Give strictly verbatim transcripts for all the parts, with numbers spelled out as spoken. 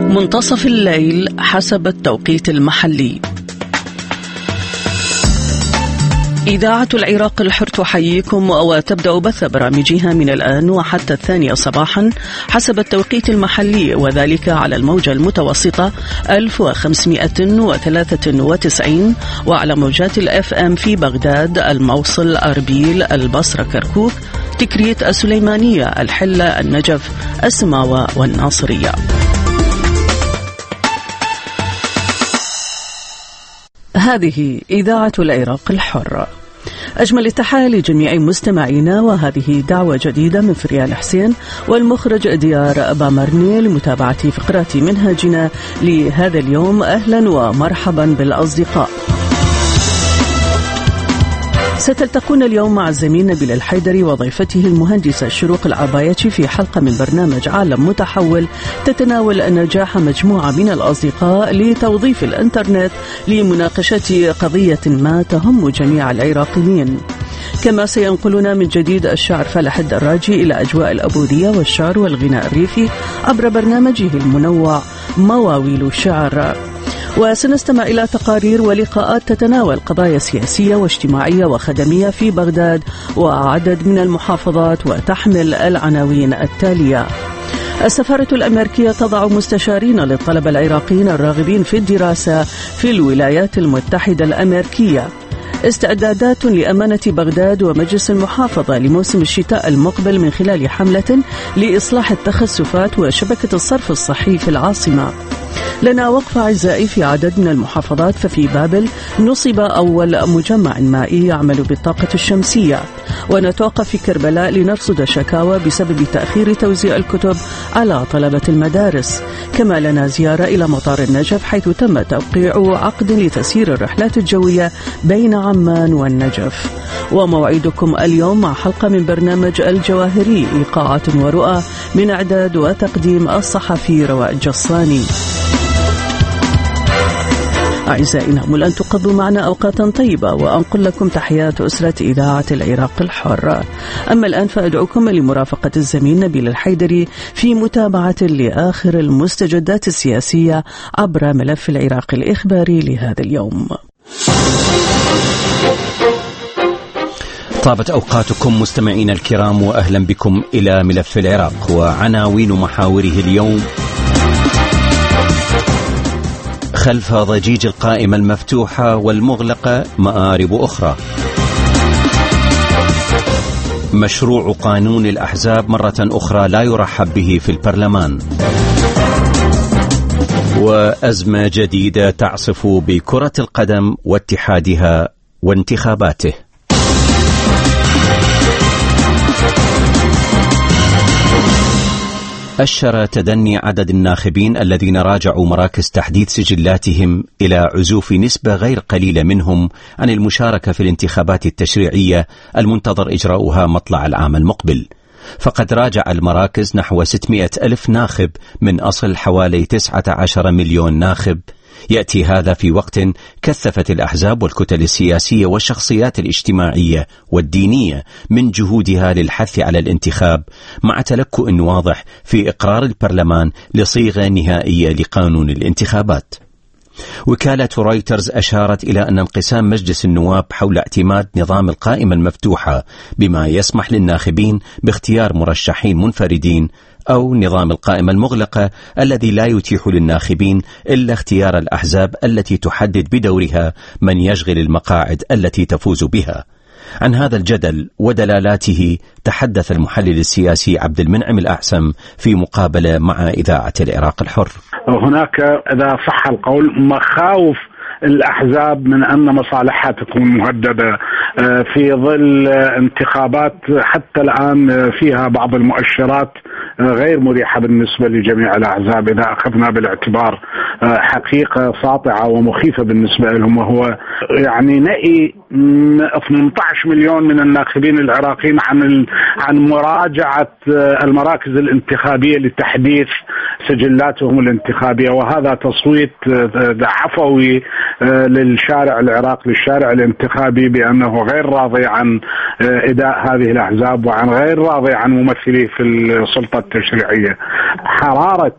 منتصف الليل حسب التوقيت المحلي. إذاعة العراق الحر تحييكم وتبدأ بث برامجها من الآن وحتى الثانية صباحا حسب التوقيت المحلي، وذلك على الموجة المتوسطة ألف وخمسمائة وثلاثة وتسعين وعلى موجات الأف أم في بغداد، الموصل، أربيل، البصرة، كركوك، تكريت، السليمانية، الحلة، النجف، السماوة والناصرية. هذه إذاعة العراق الحر. أجمل التحية لجميع مستمعينا، وهذه دعوة جديدة من فريال حسين والمخرج ديار بامرني لمتابعة فقرات منهجنا لهذا اليوم. أهلا ومرحبا بالأصدقاء. ستلتقون اليوم مع الزميل نبيل الحيدري وضيفته المهندسة شروق العبايتي في حلقة من برنامج عالم متحول تتناول نجاح مجموعة من الأصدقاء لتوظيف الإنترنت لمناقشة قضية ما تهم جميع العراقيين. كما سينقلنا من جديد الشاعر فالح الدراجي إلى أجواء الأبوذية والشعر والغناء الريفي عبر برنامجه المنوع مواويل الشعر. وسنستمع إلى تقارير ولقاءات تتناول قضايا سياسية واجتماعية وخدمية في بغداد وعدد من المحافظات، وتحمل العناوين التالية: السفارة الأمريكية تضع مستشارين للطلبة العراقيين الراغبين في الدراسة في الولايات المتحدة الأمريكية، استعدادات لأمانة بغداد ومجلس المحافظة لموسم الشتاء المقبل من خلال حملة لإصلاح التخسفات وشبكة الصرف الصحي في العاصمة. لنا وقفة أعزائي في عدد من المحافظات، ففي بابل نصب أول مجمع مائي يعمل بالطاقة الشمسية، ونتوقف في كربلاء لنرصد شكاوى بسبب تأخير توزيع الكتب على طلبة المدارس. كما لنا زيارة إلى مطار النجف حيث تم توقيع عقد لتسيير الرحلات الجوية بين عمان والنجف. وموعدكم اليوم مع حلقة من برنامج الجواهري، إيقاعات ورؤى، من إعداد وتقديم الصحفي رواء الجصاني. أعزائي، نأمل أن تقضوا معنا أوقاتا طيبة، وأنقل لكم تحيات أسرة إذاعة العراق الحر. أما الآن فأدعوكم لمرافقة الزميل نبيل الحيدري في متابعة لآخر المستجدات السياسية عبر ملف العراق الإخباري لهذا اليوم. طابت أوقاتكم مستمعين الكرام، وأهلا بكم إلى ملف العراق وعناوين محاوره اليوم. خلف ضجيج القائمة المفتوحة والمغلقة مآرب أخرى. مشروع قانون الأحزاب مرة أخرى لا يرحب به في البرلمان. وأزمة جديدة تعصف بكرة القدم واتحادها وانتخاباته. أشر تدني عدد الناخبين الذين راجعوا مراكز تحديث سجلاتهم إلى عزوف نسبة غير قليلة منهم عن المشاركة في الانتخابات التشريعية المنتظر إجراؤها مطلع العام المقبل. فقد راجع المراكز نحو ستمائة ألف ناخب من أصل حوالي تسعة عشر مليون ناخب. يأتي هذا في وقت كثفت الأحزاب والكتل السياسية والشخصيات الاجتماعية والدينية من جهودها للحث على الانتخاب، مع تلكؤ واضح في إقرار البرلمان لصيغة نهائية لقانون الانتخابات. وكالة رويترز أشارت إلى أن انقسام مجلس النواب حول اعتماد نظام القائمة المفتوحة بما يسمح للناخبين باختيار مرشحين منفردين، أو نظام القائمة المغلقة الذي لا يتيح للناخبين إلا اختيار الأحزاب التي تحدد بدورها من يشغل المقاعد التي تفوز بها. عن هذا الجدل ودلالاته تحدث المحلل السياسي عبد المنعم الأعسم في مقابلة مع إذاعة العراق الحر. هناك إذا صح القول مخاوف الأحزاب من أن مصالحها تكون مهددة في ظل انتخابات حتى الآن فيها بعض المؤشرات غير مريحة بالنسبة لجميع الأحزاب، إذا أخذنا بالاعتبار حقيقة ساطعة ومخيفة بالنسبة لهم، وهو يعني نأي ثمانية عشر مليون من الناخبين العراقيين عن عن مراجعة المراكز الانتخابية لتحديث سجلاتهم الانتخابية، وهذا تصويت عفوي للشارع العراقي، للشارع الانتخابي، بأنه غير راضي عن إداء هذه الأحزاب وعن غير راضي عن ممثليه في السلطة التشريعية. حرارة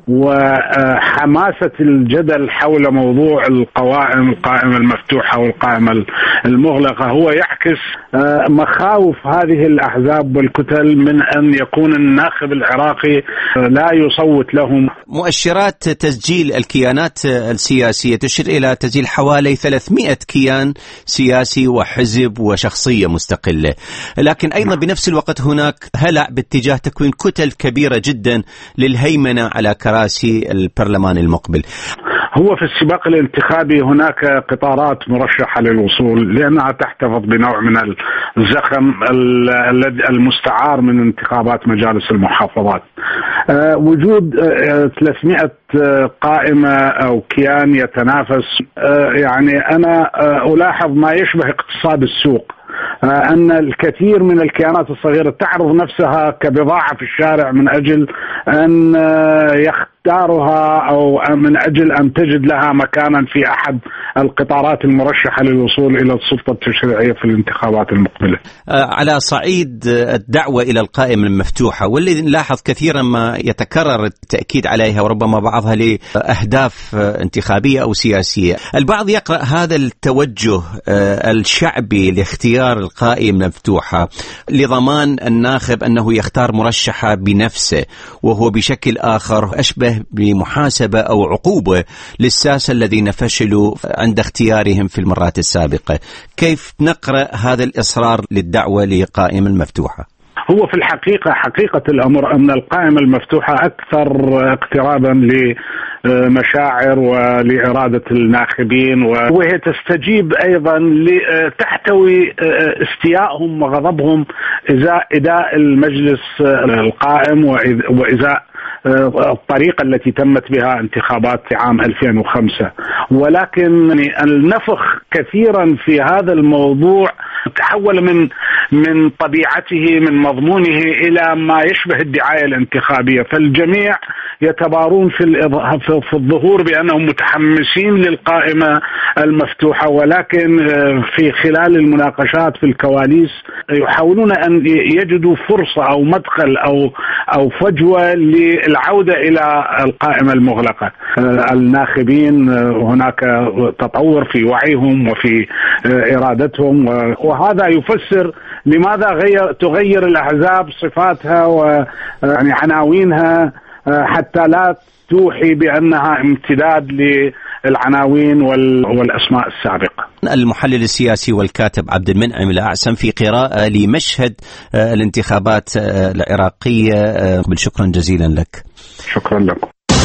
وحماسة الجدل حول موضوع القوائم القائمة المفتوحة والقائمة المغلقة هو يعكس مخاوف هذه الأحزاب والكتل من أن يكون الناخب العراقي لا يصوت لهم. مؤشرات تسجيل الكيانات السياسية تشير إلى تسجيل حوالي ثلاثمئة كيان سياسي وحزب وشخصية مستقلة، لكن أيضا بنفس الوقت هناك هلع باتجاه تكوين كتل كبيرة جدا للهيمنة على كراسي البرلمان المقبل. هو في السباق الانتخابي هناك قطارات مرشحة للوصول لأنها تحتفظ بنوع من الزخم المستعار من انتخابات مجالس المحافظات. وجود ثلاثمئة قائمة أو كيان يتنافس، يعني أنا ألاحظ ما يشبه اقتصاد السوق، أن الكثير من الكيانات الصغيرة تعرض نفسها كبضاعة في الشارع من أجل أن يختارها أو من أجل أن تجد لها مكانا في أحد القطارات المرشحة للوصول إلى السلطة التشريعية في الانتخابات المقبلة. على صعيد الدعوة إلى القائمة المفتوحة، والذي نلاحظ كثيرا ما يتكرر التأكيد عليها وربما بعضها لأهداف انتخابية أو سياسية، البعض يقرأ هذا التوجه الشعبي لاختيار القائمة المفتوحة لضمان الناخب أنه يختار مرشحة بنفسه، وهو بشكل آخر أشبه بمحاسبة أو عقوبة للساسة الذين فشلوا عند اختيارهم في المرات السابقة. كيف نقرأ هذا الإصرار للدعوة لقائمة المفتوحة؟ هو في الحقيقة حقيقة الأمر أن القائمة المفتوحة أكثر اقترابا لمشاعر ولإرادة الناخبين، وهي تستجيب أيضا لتحتوي استيائهم وغضبهم إزاء إداء المجلس القائم وإزاء الطريقة التي تمت بها انتخابات عام ألفين وخمسة. ولكن النفخ كثيرا في هذا الموضوع تحول من من طبيعته من مضمونه إلى ما يشبه الدعاية الانتخابية، فالجميع يتبارون في في الظهور بأنهم متحمسين للقائمة المفتوحة، ولكن في خلال المناقشات في الكواليس يحاولون أن يجدوا فرصة أو مدخل أو أو فجوة للعودة إلى القائمة المغلقة. الناخبين هناك تطور في وعيهم وفي إرادتهم، وهذا يفسر لماذا غير تغير الأحزاب صفاتها ويعني عناوينها حتى لا توحي بأنها امتداد للعناوين والأسماء السابقة. المحلل السياسي والكاتب عبد المنعم الأعسم في قراءة لمشهد الانتخابات العراقية، شكرا جزيلا لك. شكرا لكم.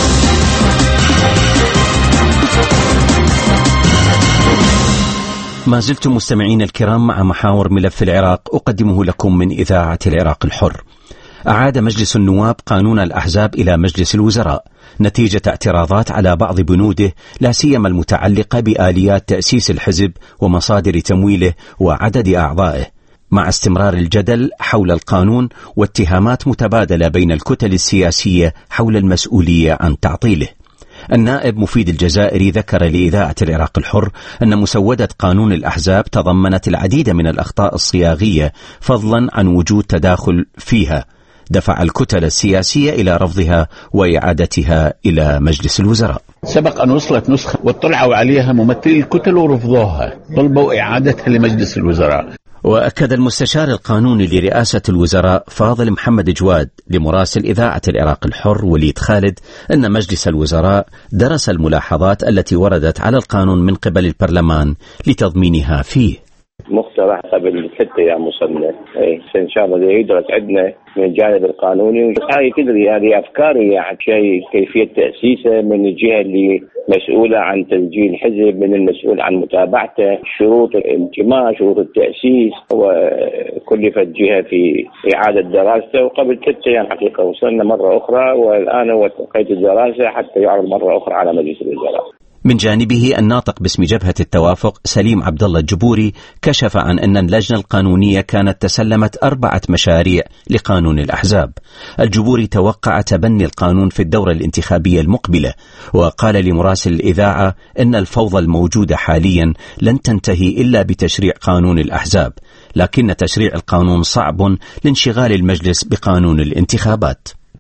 ما زلتم مستمعين الكرام مع محاور ملف العراق أقدمه لكم من إذاعة العراق الحر. أعاد مجلس النواب قانون الأحزاب إلى مجلس الوزراء نتيجة اعتراضات على بعض بنوده، لا سيما المتعلقة بآليات تأسيس الحزب ومصادر تمويله وعدد أعضائه، مع استمرار الجدل حول القانون واتهامات متبادلة بين الكتل السياسية حول المسؤولية عن تعطيله. النائب مفيد الجزائري ذكر لإذاعة العراق الحر أن مسودة قانون الأحزاب تضمنت العديد من الأخطاء الصياغية، فضلا عن وجود تداخل فيها دفع الكتل السياسية إلى رفضها وإعادتها إلى مجلس الوزراء. سبق أن وصلت نسخة واطلعوا عليها ممثلي الكتل ورفضوها، طلبوا إعادتها لمجلس الوزراء. وأكد المستشار القانوني لرئاسة الوزراء فاضل محمد جواد لمراسل إذاعة العراق الحر وليد خالد أن مجلس الوزراء درس الملاحظات التي وردت على القانون من قبل البرلمان لتضمينها فيه. مقترح قبل ستة أيام وصلنا، إن شاء الله يدرس عندنا من الجانب القانوني. هاي تدري هذه أفكاري يعني شيء كيفية تأسيسه، من الجهة اللي مسؤولة عن تسجيل حزب، من المسؤول عن متابعته، شروط الانتماء، شروط التأسيس، وكلفت جهة في إعادة دراسته. وقبل ستة أيام حقيقة وصلنا مرة أخرى، والآن هو قيد الدراسة حتى يعرض مرة أخرى على مجلس الوزراء. من جانبه الناطق باسم جبهة التوافق سليم عبد الله الجبوري كشف عن أن اللجنة القانونية كانت تسلمت أربعة مشاريع لقانون الأحزاب. الجبوري توقع تبني القانون في الدورة الانتخابية المقبلة، وقال لمراسل الإذاعة إن الفوضى الموجودة حاليا لن تنتهي إلا بتشريع قانون الأحزاب، لكن تشريع القانون صعب لانشغال المجلس بقانون الانتخابات.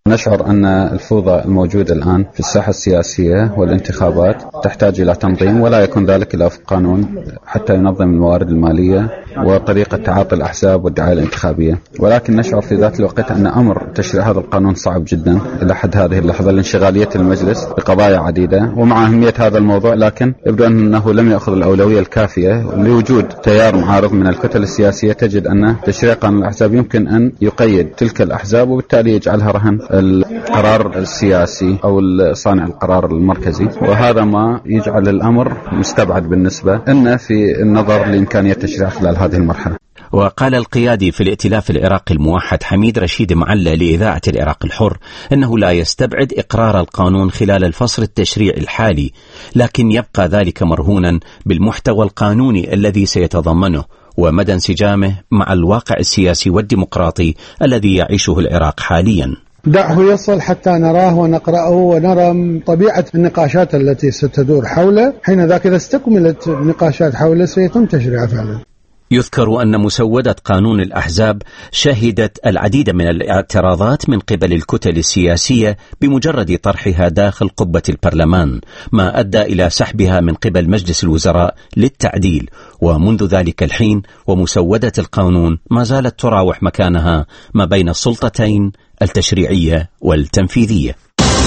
نشعر أن الفوضى الموجودة الآن في الساحة السياسية والانتخابات تحتاج إلى تنظيم، ولا يكون ذلك إلا في قانون حتى ينظم الموارد المالية وطريقة تعاطي الأحزاب والدعاية الانتخابية. ولكن نشعر في ذات الوقت أن أمر تشريع هذا القانون صعب جدا إلى حد هذه اللحظة لانشغالية المجلس بقضايا عديدة ومع أهمية هذا الموضوع، لكن يبدو أنه لم يأخذ الأولوية الكافية لوجود تيار معارض من الكتل السياسية. تجد أن تشريع قانون الأحزاب يمكن أن يقيد تلك الأحزاب وبالتالي يجعلها رهن القرار السياسي أو صانع القرار المركزي، وهذا ما يجعل الأمر مستبعد بالنسبة لنا في النظر لإمكانية تشريع خلال هذه المرحلة. وقال القيادي في الائتلاف العراقي الموحد حميد رشيد معلى لإذاعة العراق الحر أنه لا يستبعد إقرار القانون خلال الفصل التشريعي الحالي، لكن يبقى ذلك مرهونا بالمحتوى القانوني الذي سيتضمنه ومدى انسجامه مع الواقع السياسي والديمقراطي الذي يعيشه العراق حاليا. دعه يصل حتى نراه ونقرأه ونرى طبيعة النقاشات التي ستدور حوله، حين ذاك إذا استكملت النقاشات حوله سيتم تشريعه فعلا. يذكر أن مسودة قانون الأحزاب شهدت العديد من الاعتراضات من قبل الكتل السياسية بمجرد طرحها داخل قبة البرلمان، ما أدى إلى سحبها من قبل مجلس الوزراء للتعديل، ومنذ ذلك الحين ومسودة القانون ما زالت تراوح مكانها ما بين السلطتين التشريعية والتنفيذية.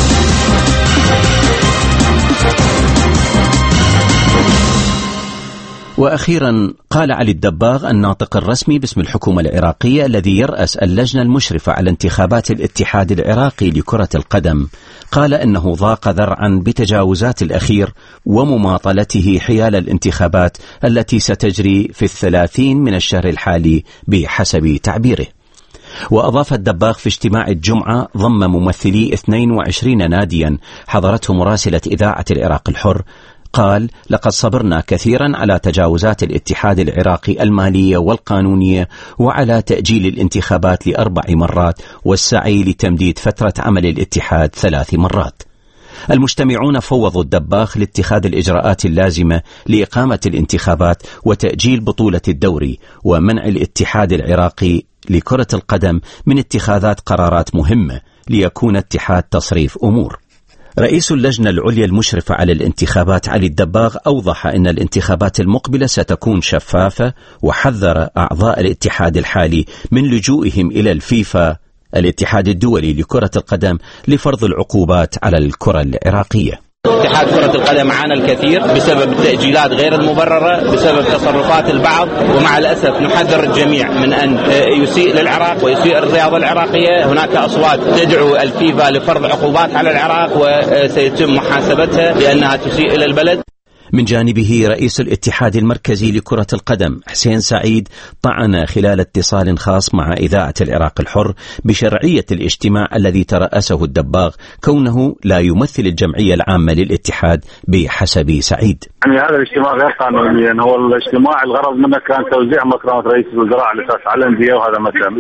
وأخيرا قال علي الدباغ الناطق الرسمي باسم الحكومة العراقية الذي يرأس اللجنة المشرفة على انتخابات الاتحاد العراقي لكرة القدم، قال إنه ضاق ذرعا بتجاوزات الأخير ومماطلته حيال الانتخابات التي ستجري في الثلاثين من الشهر الحالي بحسب تعبيره. وأضاف الدباغ في اجتماع الجمعة ضم ممثلي اثنين وعشرين ناديا حضرته مراسلة إذاعة العراق الحر، قال: لقد صبرنا كثيرا على تجاوزات الاتحاد العراقي المالية والقانونية وعلى تأجيل الانتخابات لأربع مرات والسعي لتمديد فترة عمل الاتحاد ثلاث مرات. المجتمعون فوضوا الدباغ لاتخاذ الإجراءات اللازمة لإقامة الانتخابات وتأجيل بطولة الدوري ومنع الاتحاد العراقي لكرة القدم من اتخاذات قرارات مهمة ليكون اتحاد تصريف أمور. رئيس اللجنة العليا المشرفة على الانتخابات علي الدباغ أوضح أن الانتخابات المقبلة ستكون شفافة، وحذر أعضاء الاتحاد الحالي من لجوئهم إلى الفيفا الاتحاد الدولي لكرة القدم لفرض العقوبات على الكرة العراقية. اتحاد كرة القدم عانى الكثير بسبب التأجيلات غير المبررة، بسبب تصرفات البعض، ومع الأسف نحذر الجميع من أن يسيء للعراق ويسيء الرياضة العراقية. هناك أصوات تدعو الفيفا لفرض عقوبات على العراق وسيتم محاسبتها لأنها تسيء إلى البلد. من جانبه رئيس الاتحاد المركزي لكرة القدم حسين سعيد طعن خلال اتصال خاص مع إذاعة العراق الحر بشرعية الاجتماع الذي ترأسه الدباغ كونه لا يمثل الجمعية العامة للاتحاد بحسب سعيد. يعني هذا الاجتماع غير قانوني، يعني هو الاجتماع الغرض منه كان توزيع مكرمة رئيس الوزراء على أساس على الأندية، وهذا ما تم.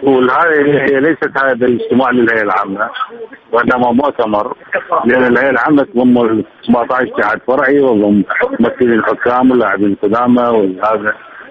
وهذه ليست هذا الاجتماع للهيئة العامة وإنما مؤتمر، لأن الهيئة العامة تضم سبعة عشر اتحاد فرعي وضم ممثلين الحكام واللاعبين القدامى وهذا،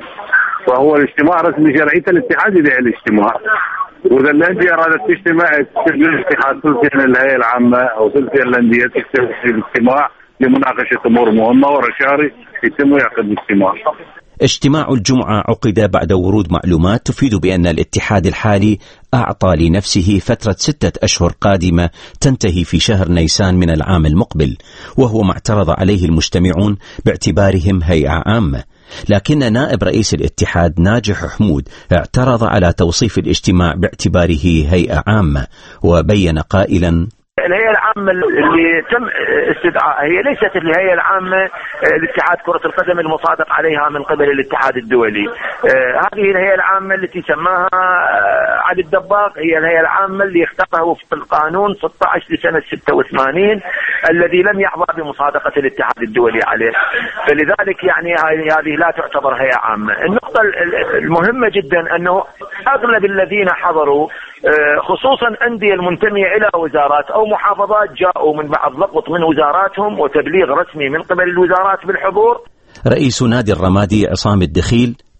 وهو الاجتماع رسمي شرعية الاتحاد يدعي الاجتماع. وإذا الأندية أرادت تجتمع تسجل الاتحاد ثلثين الهيئة العامة أو ثلثين الأندية تجتمع في الاجتماع لمناقشة أمور مهمة ورشاري يتم يعقد الاجتماع. اجتماع الجمعة عقد بعد ورود معلومات تفيد بأن الاتحاد الحالي أعطى لنفسه فترة ستة أشهر قادمة تنتهي في شهر نيسان من العام المقبل، وهو ما اعترض عليه المجتمعون باعتبارهم هيئة عامة. لكن نائب رئيس الاتحاد ناجح حمود اعترض على توصيف الاجتماع باعتباره هيئة عامة، وبين قائلا: الهيئة العامة اللي تم استدعاء هي ليست الهيئة العامة لاتحاد كرة القدم المصادق عليها من قبل الاتحاد الدولي. هذه الهيئة العامة التي سماها علي الدباغ هي الهيئة العامة اللي اختارها وفق القانون ستة عشر لسنة ستة وثمانين الذي لم يحظى بمصادقة الاتحاد الدولي عليه، فلذلك يعني هذه لا تعتبر هيئة عامة. النقطة المهمة جدا أنه أغلب الذين حضروا خصوصا أندية المنتمية إلى وزارات أو محافظات جاءوا من بعض ضغط من وزاراتهم وتبليغ رسمي من قبل الوزارات بالحضور. رئيس نادي الرمادي عصام الدخيل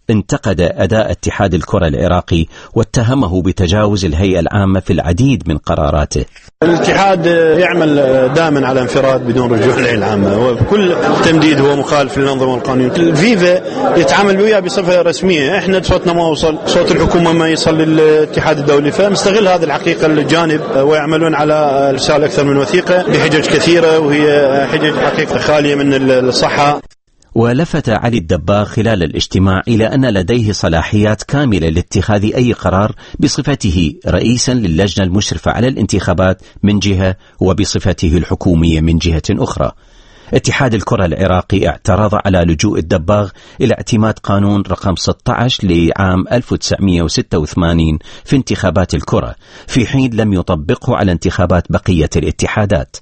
انتقد أداء اتحاد الكرة العراقي واتهمه بتجاوز الهيئة العامة في العديد من قراراته. الاتحاد يعمل دائما على انفراد بدون رجوع للهيئة العامة، وكل تمديد هو مخالف للنظام والقانون. الفيفا يتعامل وياه بصفة رسمية، احنا صوتنا ما وصل، صوت الحكومة ما يصل للاتحاد الدولي، فمستغل هذه الحقيقة الجانب ويعملون على رسالة أكثر من وثيقة بحجج كثيرة، وهي حجج حقيقة خالية من الصحة. ولفت علي الدباغ خلال الاجتماع إلى أن لديه صلاحيات كاملة لاتخاذ أي قرار بصفته رئيسا للجنة المشرفة على الانتخابات من جهة، وبصفته الحكومية من جهة أخرى. اتحاد الكرة العراقي اعترض على لجوء الدباغ إلى اعتماد قانون رقم ستة عشر لعام ألف وتسعمئة وستة وثمانين في انتخابات الكرة، في حين لم يطبقه على انتخابات بقية الاتحادات.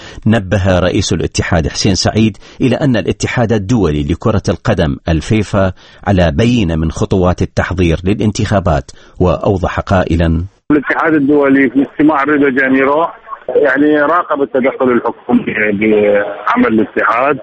نبه رئيس الاتحاد حسين سعيد إلى أن الاتحاد الدولي لكرة القدم الفيفا على بينة من خطوات التحضير للانتخابات، وأوضح قائلا: الاتحاد الدولي في اجتماع ريو دي جانيرو يعني راقب التدخل الحكومي بعمل الاتحاد،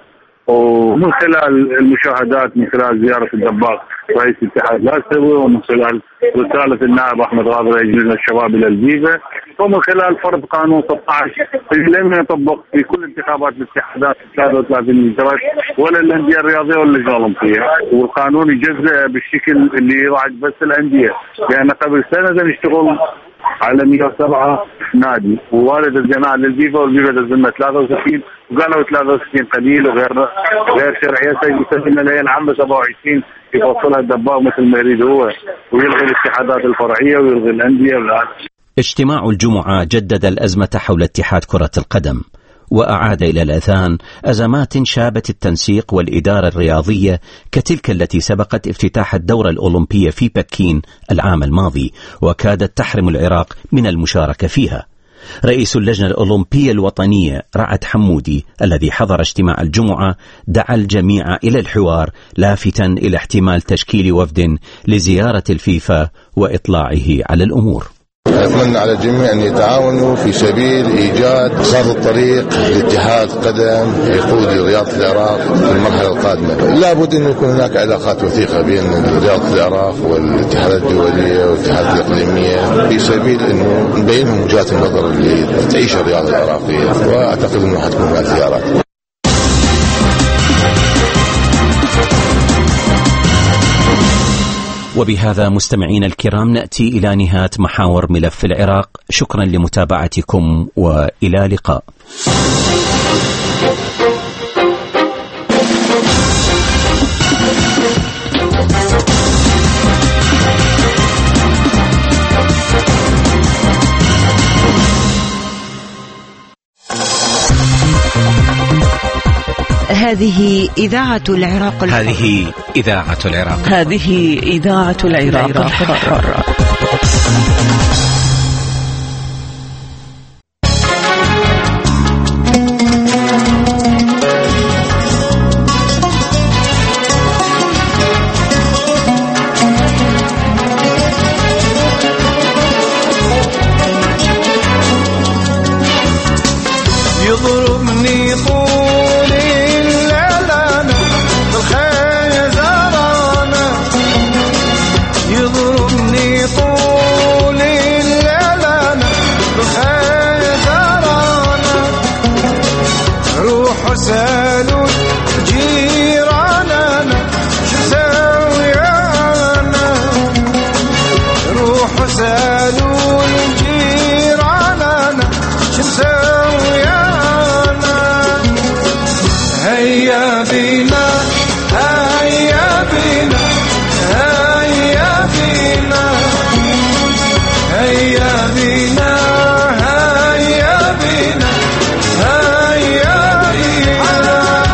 ومن خلال المشاهدات، من خلال زيارة الدباغ رئيس الاتحاد الآسيوي، ومن خلال رسالة النائب أحمد غابر يجلس الشباب إلى الفيفا، ومن خلال فرض قانون ستة عشر اللي لم يطبق في كل انتخابات الاتحادات ثلاثة وثلاثين انتخابات ولا الأندية الرياضية ولا اللجنة الأولمبية، والقانون يجزء بالشكل اللي يراعي بس الأندية، لأن قبل سنة نشتغل على مئة وسبعة نادي، ووالد الجماعة للفيفا، والفيفا دزلنا ثلاثة وستين، وقالوا ثلاثة وستين قليل وغير غير شرعية، يسمى الهيئة العامة سبعة وعشرين يفصلها الدباغ مثل ما يريد هو، ويلغي الاتحادات الفرعية ويلغي الأندية والعالم. اجتماع الجمعة جدد الأزمة حول اتحاد كرة القدم، وأعاد إلى الأذهان أزمات شابت التنسيق والإدارة الرياضية كتلك التي سبقت افتتاح الدورة الأولمبية في بكين العام الماضي، وكادت تحرم العراق من المشاركة فيها. رئيس اللجنة الأولمبية الوطنية رعد حمودي الذي حضر اجتماع الجمعة دعا الجميع إلى الحوار، لافتا إلى احتمال تشكيل وفد لزيارة الفيفا وإطلاعه على الأمور. أتمنى على الجميع أن يتعاونوا في سبيل إيجاد خارطة الطريق لاتحاد قدم يقود رياضة العراق في المرحلة القادمة. لابد أن يكون هناك علاقات وثيقة بين رياضة العراق والاتحادات الدولية والاتحادات الإقليمية في سبيل أنه نبينهم وجهات النظر اللي تعيش الرياضة العراقية، وأعتقد أنه حتكون هناك زيارات. وبهذا مستمعين الكرام نأتي إلى نهاية محاور ملف العراق. شكرا لمتابعتكم وإلى لقاء. هذه إذاعة العراق الحر. هذه إذاعة العراق. هذه إذاعة العراق الحر. يضربني سالوا جيراننا شو سوي أنا، روحوا سالوا جيراننا شو سوي أنا. هيا بينا هيا بينا هيا بينا هيا بينا هيا بينا هيا بينا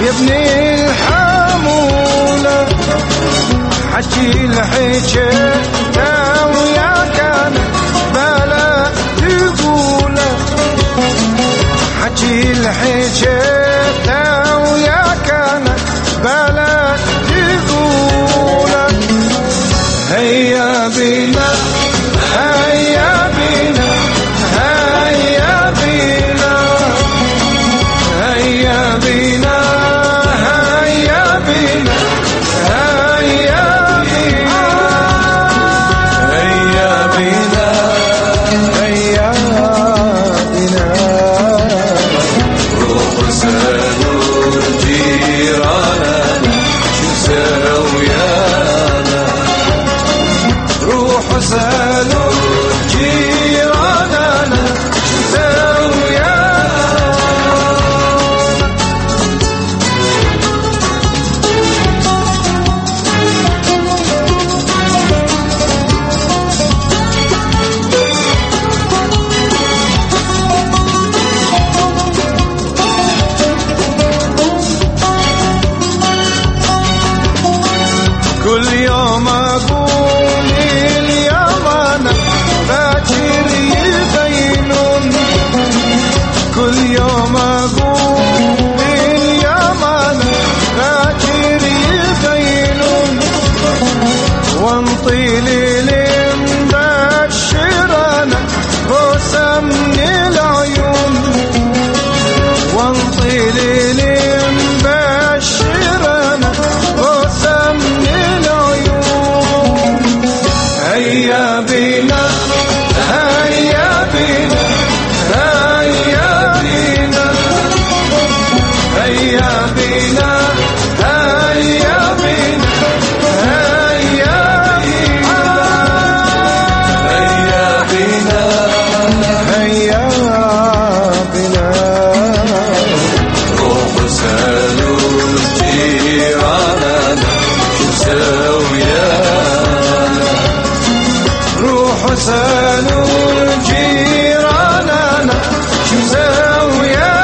يا ابن الحمولة حكي الحكي ويا كان بلا تقوله حكي الحكي ويا كان بلا تقوله هيا بينا هيا بينا هيا بينا هيا بينا هيا بينا هيا بينا هيا بينا هيا بينا روح سالوا جيراننا شو سويانا روح سالوا جيراننا شو سويانا كل يوم أقول اليمانة باكر يبينون كل يوم أقول اليمانة باكر يبينون وانطيل المبشرانة بوسة من العيون وانطيل المبشرانة بوسة من العيون هيا بينا هيا بينا هيا بينا هيا بينا هيا بينا هيا بينا هيا بينا روح سالوا جيراننا شو سويانا روح سالوا جيراننا شو سويانا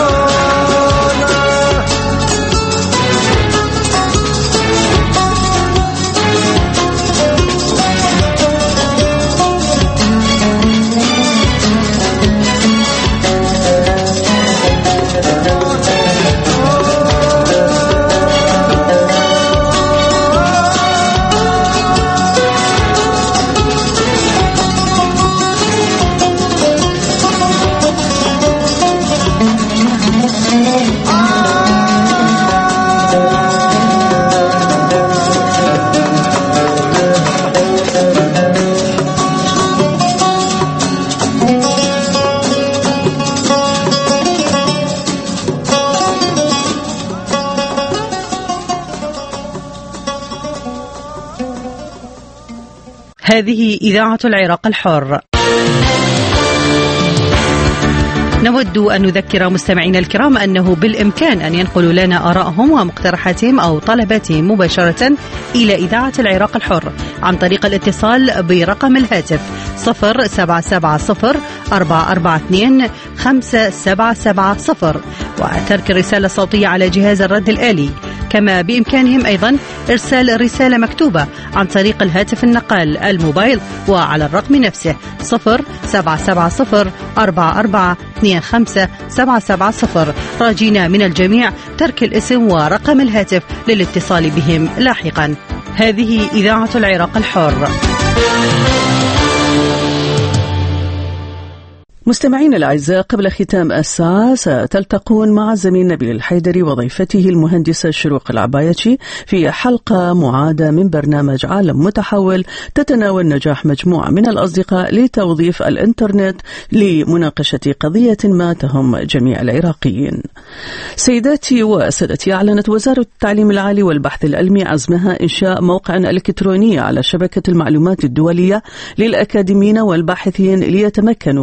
هذه إذاعة العراق الحر. نود أن نذكر مستمعينا الكرام أنه بالإمكان أن ينقلوا لنا آرائهم ومقترحاتهم أو طلباتهم مباشرة إلى إذاعة العراق الحر عن طريق الاتصال برقم الهاتف صفر سبعة سبعة صفر أربعة أربعة اثنين خمسة سبعة سبعة صفر وترك الرسالة الصوتية على جهاز الرد الآلي. كما بإمكانهم أيضا إرسال رسالة مكتوبة عن طريق الهاتف النقال الموبايل وعلى الرقم نفسه صفر سبعة سبعة صفر أربعة أربعة اثنين خمسة سبعة سبعة صفر راجينا من الجميع ترك الاسم ورقم الهاتف للاتصال بهم لاحقا. هذه إذاعة العراق الحر. مستمعين الأعزاء، قبل ختام الساعة ستلتقون مع الزميل نبيل الحيدري وضيفته المهندسة شروق العبايتي في حلقة معادة من برنامج عالم متحول تتناول نجاح مجموعة من الأصدقاء لتوظيف الإنترنت لمناقشة قضية ما تهم جميع العراقيين. سيداتي وسادتي، أعلنت وزارة التعليم العالي والبحث العلمي عزمها إنشاء موقع إلكتروني على شبكة المعلومات الدولية للأكاديميين والباحثين ليتمكنوا من التواصل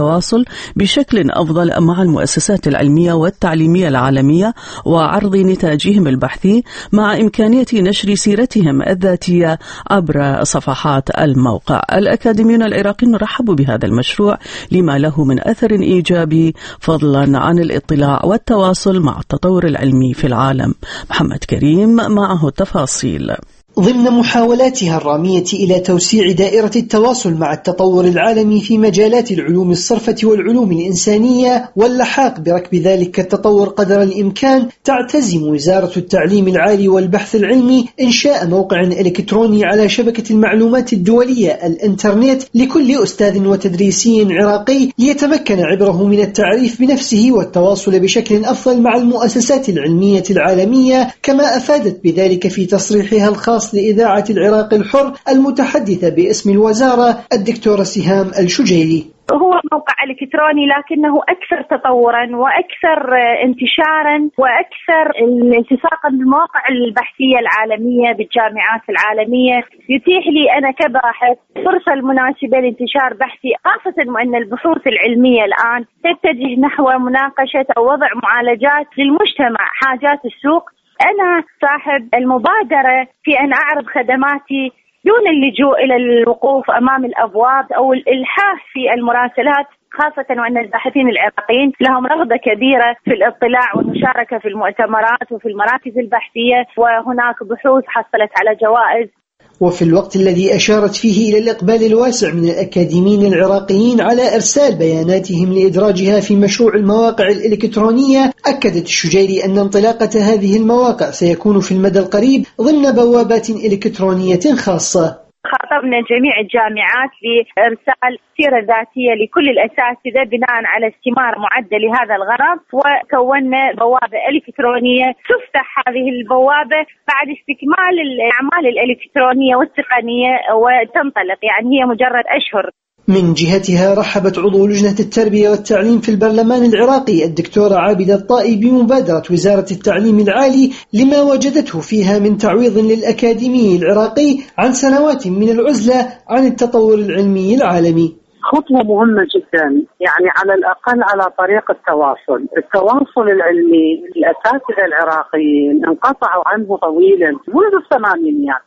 التواصل بشكل أفضل مع المؤسسات العلمية والتعليمية العالمية وعرض نتاجهم البحثي مع إمكانية نشر سيرتهم الذاتية عبر صفحات الموقع. الأكاديميون العراقيون رحبوا بهذا المشروع لما له من أثر إيجابي فضلا عن الاطلاع والتواصل مع التطور العلمي في العالم. محمد كريم معه التفاصيل. ضمن محاولاتها الرامية إلى توسيع دائرة التواصل مع التطور العالمي في مجالات العلوم الصرفة والعلوم الإنسانية واللحاق بركب ذلك التطور قدر الإمكان، تعتزم وزارة التعليم العالي والبحث العلمي إنشاء موقع إلكتروني على شبكة المعلومات الدولية الإنترنت لكل أستاذ وتدريسي عراقي ليتمكن عبره من التعريف بنفسه والتواصل بشكل أفضل مع المؤسسات العلمية العالمية، كما أفادت بذلك في تصريحها الخاص لإذاعة العراق الحر المتحدثة باسم الوزارة الدكتورة سهام الشجيري. هو موقع إلكتروني لكنه أكثر تطورا وأكثر انتشارا وأكثر التصاقا بالمواقع البحثية العالمية بالجامعات العالمية، يتيح لي أنا كباحث فرصة المناسبة لانتشار بحثي، خاصة وأن البحوث العلمية الآن تتجه نحو مناقشة أو وضع معالجات للمجتمع حاجات السوق. أنا صاحب المبادرة في أن أعرض خدماتي دون اللجوء إلى الوقوف أمام الأبواب أو الإلحاح في المراسلات، خاصة وأن الباحثين العراقيين لهم رغبة كبيرة في الاطلاع والمشاركة في المؤتمرات وفي المراكز البحثية، وهناك بحوث حصلت على جوائز. وفي الوقت الذي أشارت فيه إلى الإقبال الواسع من الأكاديميين العراقيين على إرسال بياناتهم لإدراجها في مشروع المواقع الإلكترونية، أكدت الشجيري أن انطلاقة هذه المواقع سيكون في المدى القريب ضمن بوابات إلكترونية خاصة. خاطبنا جميع الجامعات لإرسال سيرة ذاتية لكل الأساتذة بناء على استمارة معدة لهذا الغرض، وكونا بوابة إلكترونية تفتح هذه البوابة بعد استكمال الأعمال الإلكترونية والتقنية وتنطلق، يعني هي مجرد أشهر. من جهتها رحبت عضو لجنة التربية والتعليم في البرلمان العراقي الدكتورة عابدة الطائي بمبادرة وزارة التعليم العالي لما وجدته فيها من تعويض للأكاديمي العراقي عن سنوات من العزلة عن التطور العلمي العالمي. خطوة مهمة جدا، يعني على الأقل على طريق التواصل التواصل العلمي. الأساتذة العراقيين انقطعوا عنه طويلا منذ الثمانينيات،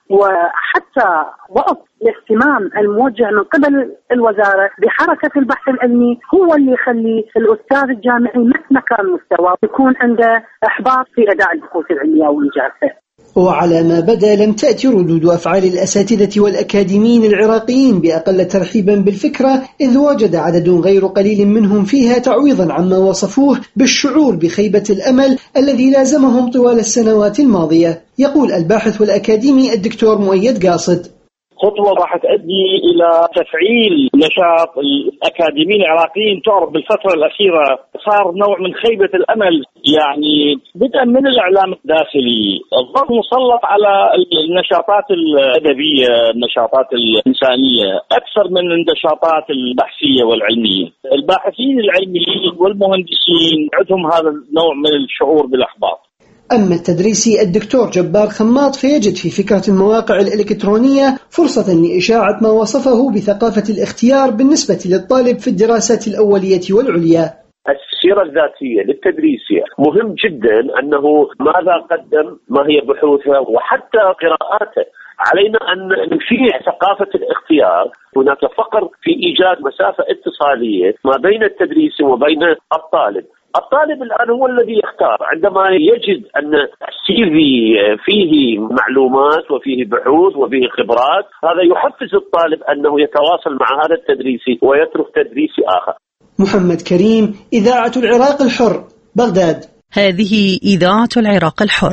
وحتى وقت الاهتمام الموجه من قبل الوزارة بحركة البحث العلمي هو اللي يخلي الأستاذ الجامعي مهما كان مستواه يكون عنده إحباط في أداء البحوث العلمية وإنجازها. وعلى ما بدا لم تأتي ردود أفعال الأساتذة والأكاديميين العراقيين بأقل ترحيبا بالفكرة، إذ وجد عدد غير قليل منهم فيها تعويضا عما وصفوه بالشعور بخيبة الأمل الذي لازمهم طوال السنوات الماضية. يقول الباحث والأكاديمي الدكتور مؤيد قاصد: خطوة راح تؤدي إلى تفعيل نشاط الأكاديميين العراقيين. تعرف بالفترة الأخيرة صار نوع من خيبة الأمل، يعني بدءا من الإعلام الداخلي الضغط مسلط على النشاطات الأدبية، النشاطات الإنسانية أكثر من النشاطات البحثية والعلمية. الباحثين العلميين والمهندسين عندهم هذا النوع من الشعور بالإحباط. أما التدريسي الدكتور جبار خماط فيجد في فكرة المواقع الإلكترونية فرصة لإشاعة ما وصفه بثقافة الاختيار بالنسبة للطالب في الدراسات الأولية والعليا. السيرة الذاتية للتدريسية مهم جدا، أنه ماذا قدم، ما هي بحوثه وحتى قراءاته. علينا أن نشيع ثقافة الاختيار. هناك فقر في إيجاد مسافة اتصالية ما بين التدريس وبين الطالب. الطالب الآن هو الذي يختار عندما يجد أن السي في فيه معلومات وفيه بحوث وفيه خبرات، هذا يحفز الطالب أنه يتواصل مع هذا التدريسي ويترك تدريسي آخر. محمد كريم، إذاعة العراق الحر، بغداد. هذه إذاعة العراق الحر.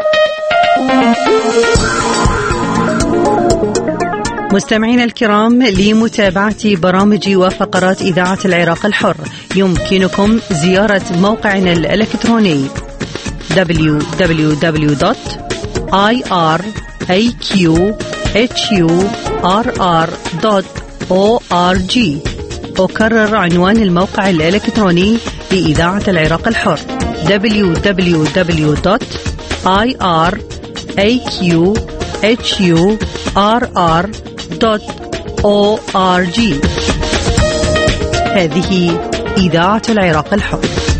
مستمعينا الكرام، لمتابعة برامج وفقرات إذاعة العراق الحر يمكنكم زيارة موقعنا الإلكتروني دبليو دبليو دبليو دوت آي آر إيه كيو إتش يو آر آر دوت أو آر جي. أكرر عنوان الموقع الإلكتروني لإذاعة العراق الحر دبليو دبليو دبليو دوت آي آر إيه كيو إتش يو آر آر دوت أو آر جي. هذه إذاعة العراق الحر.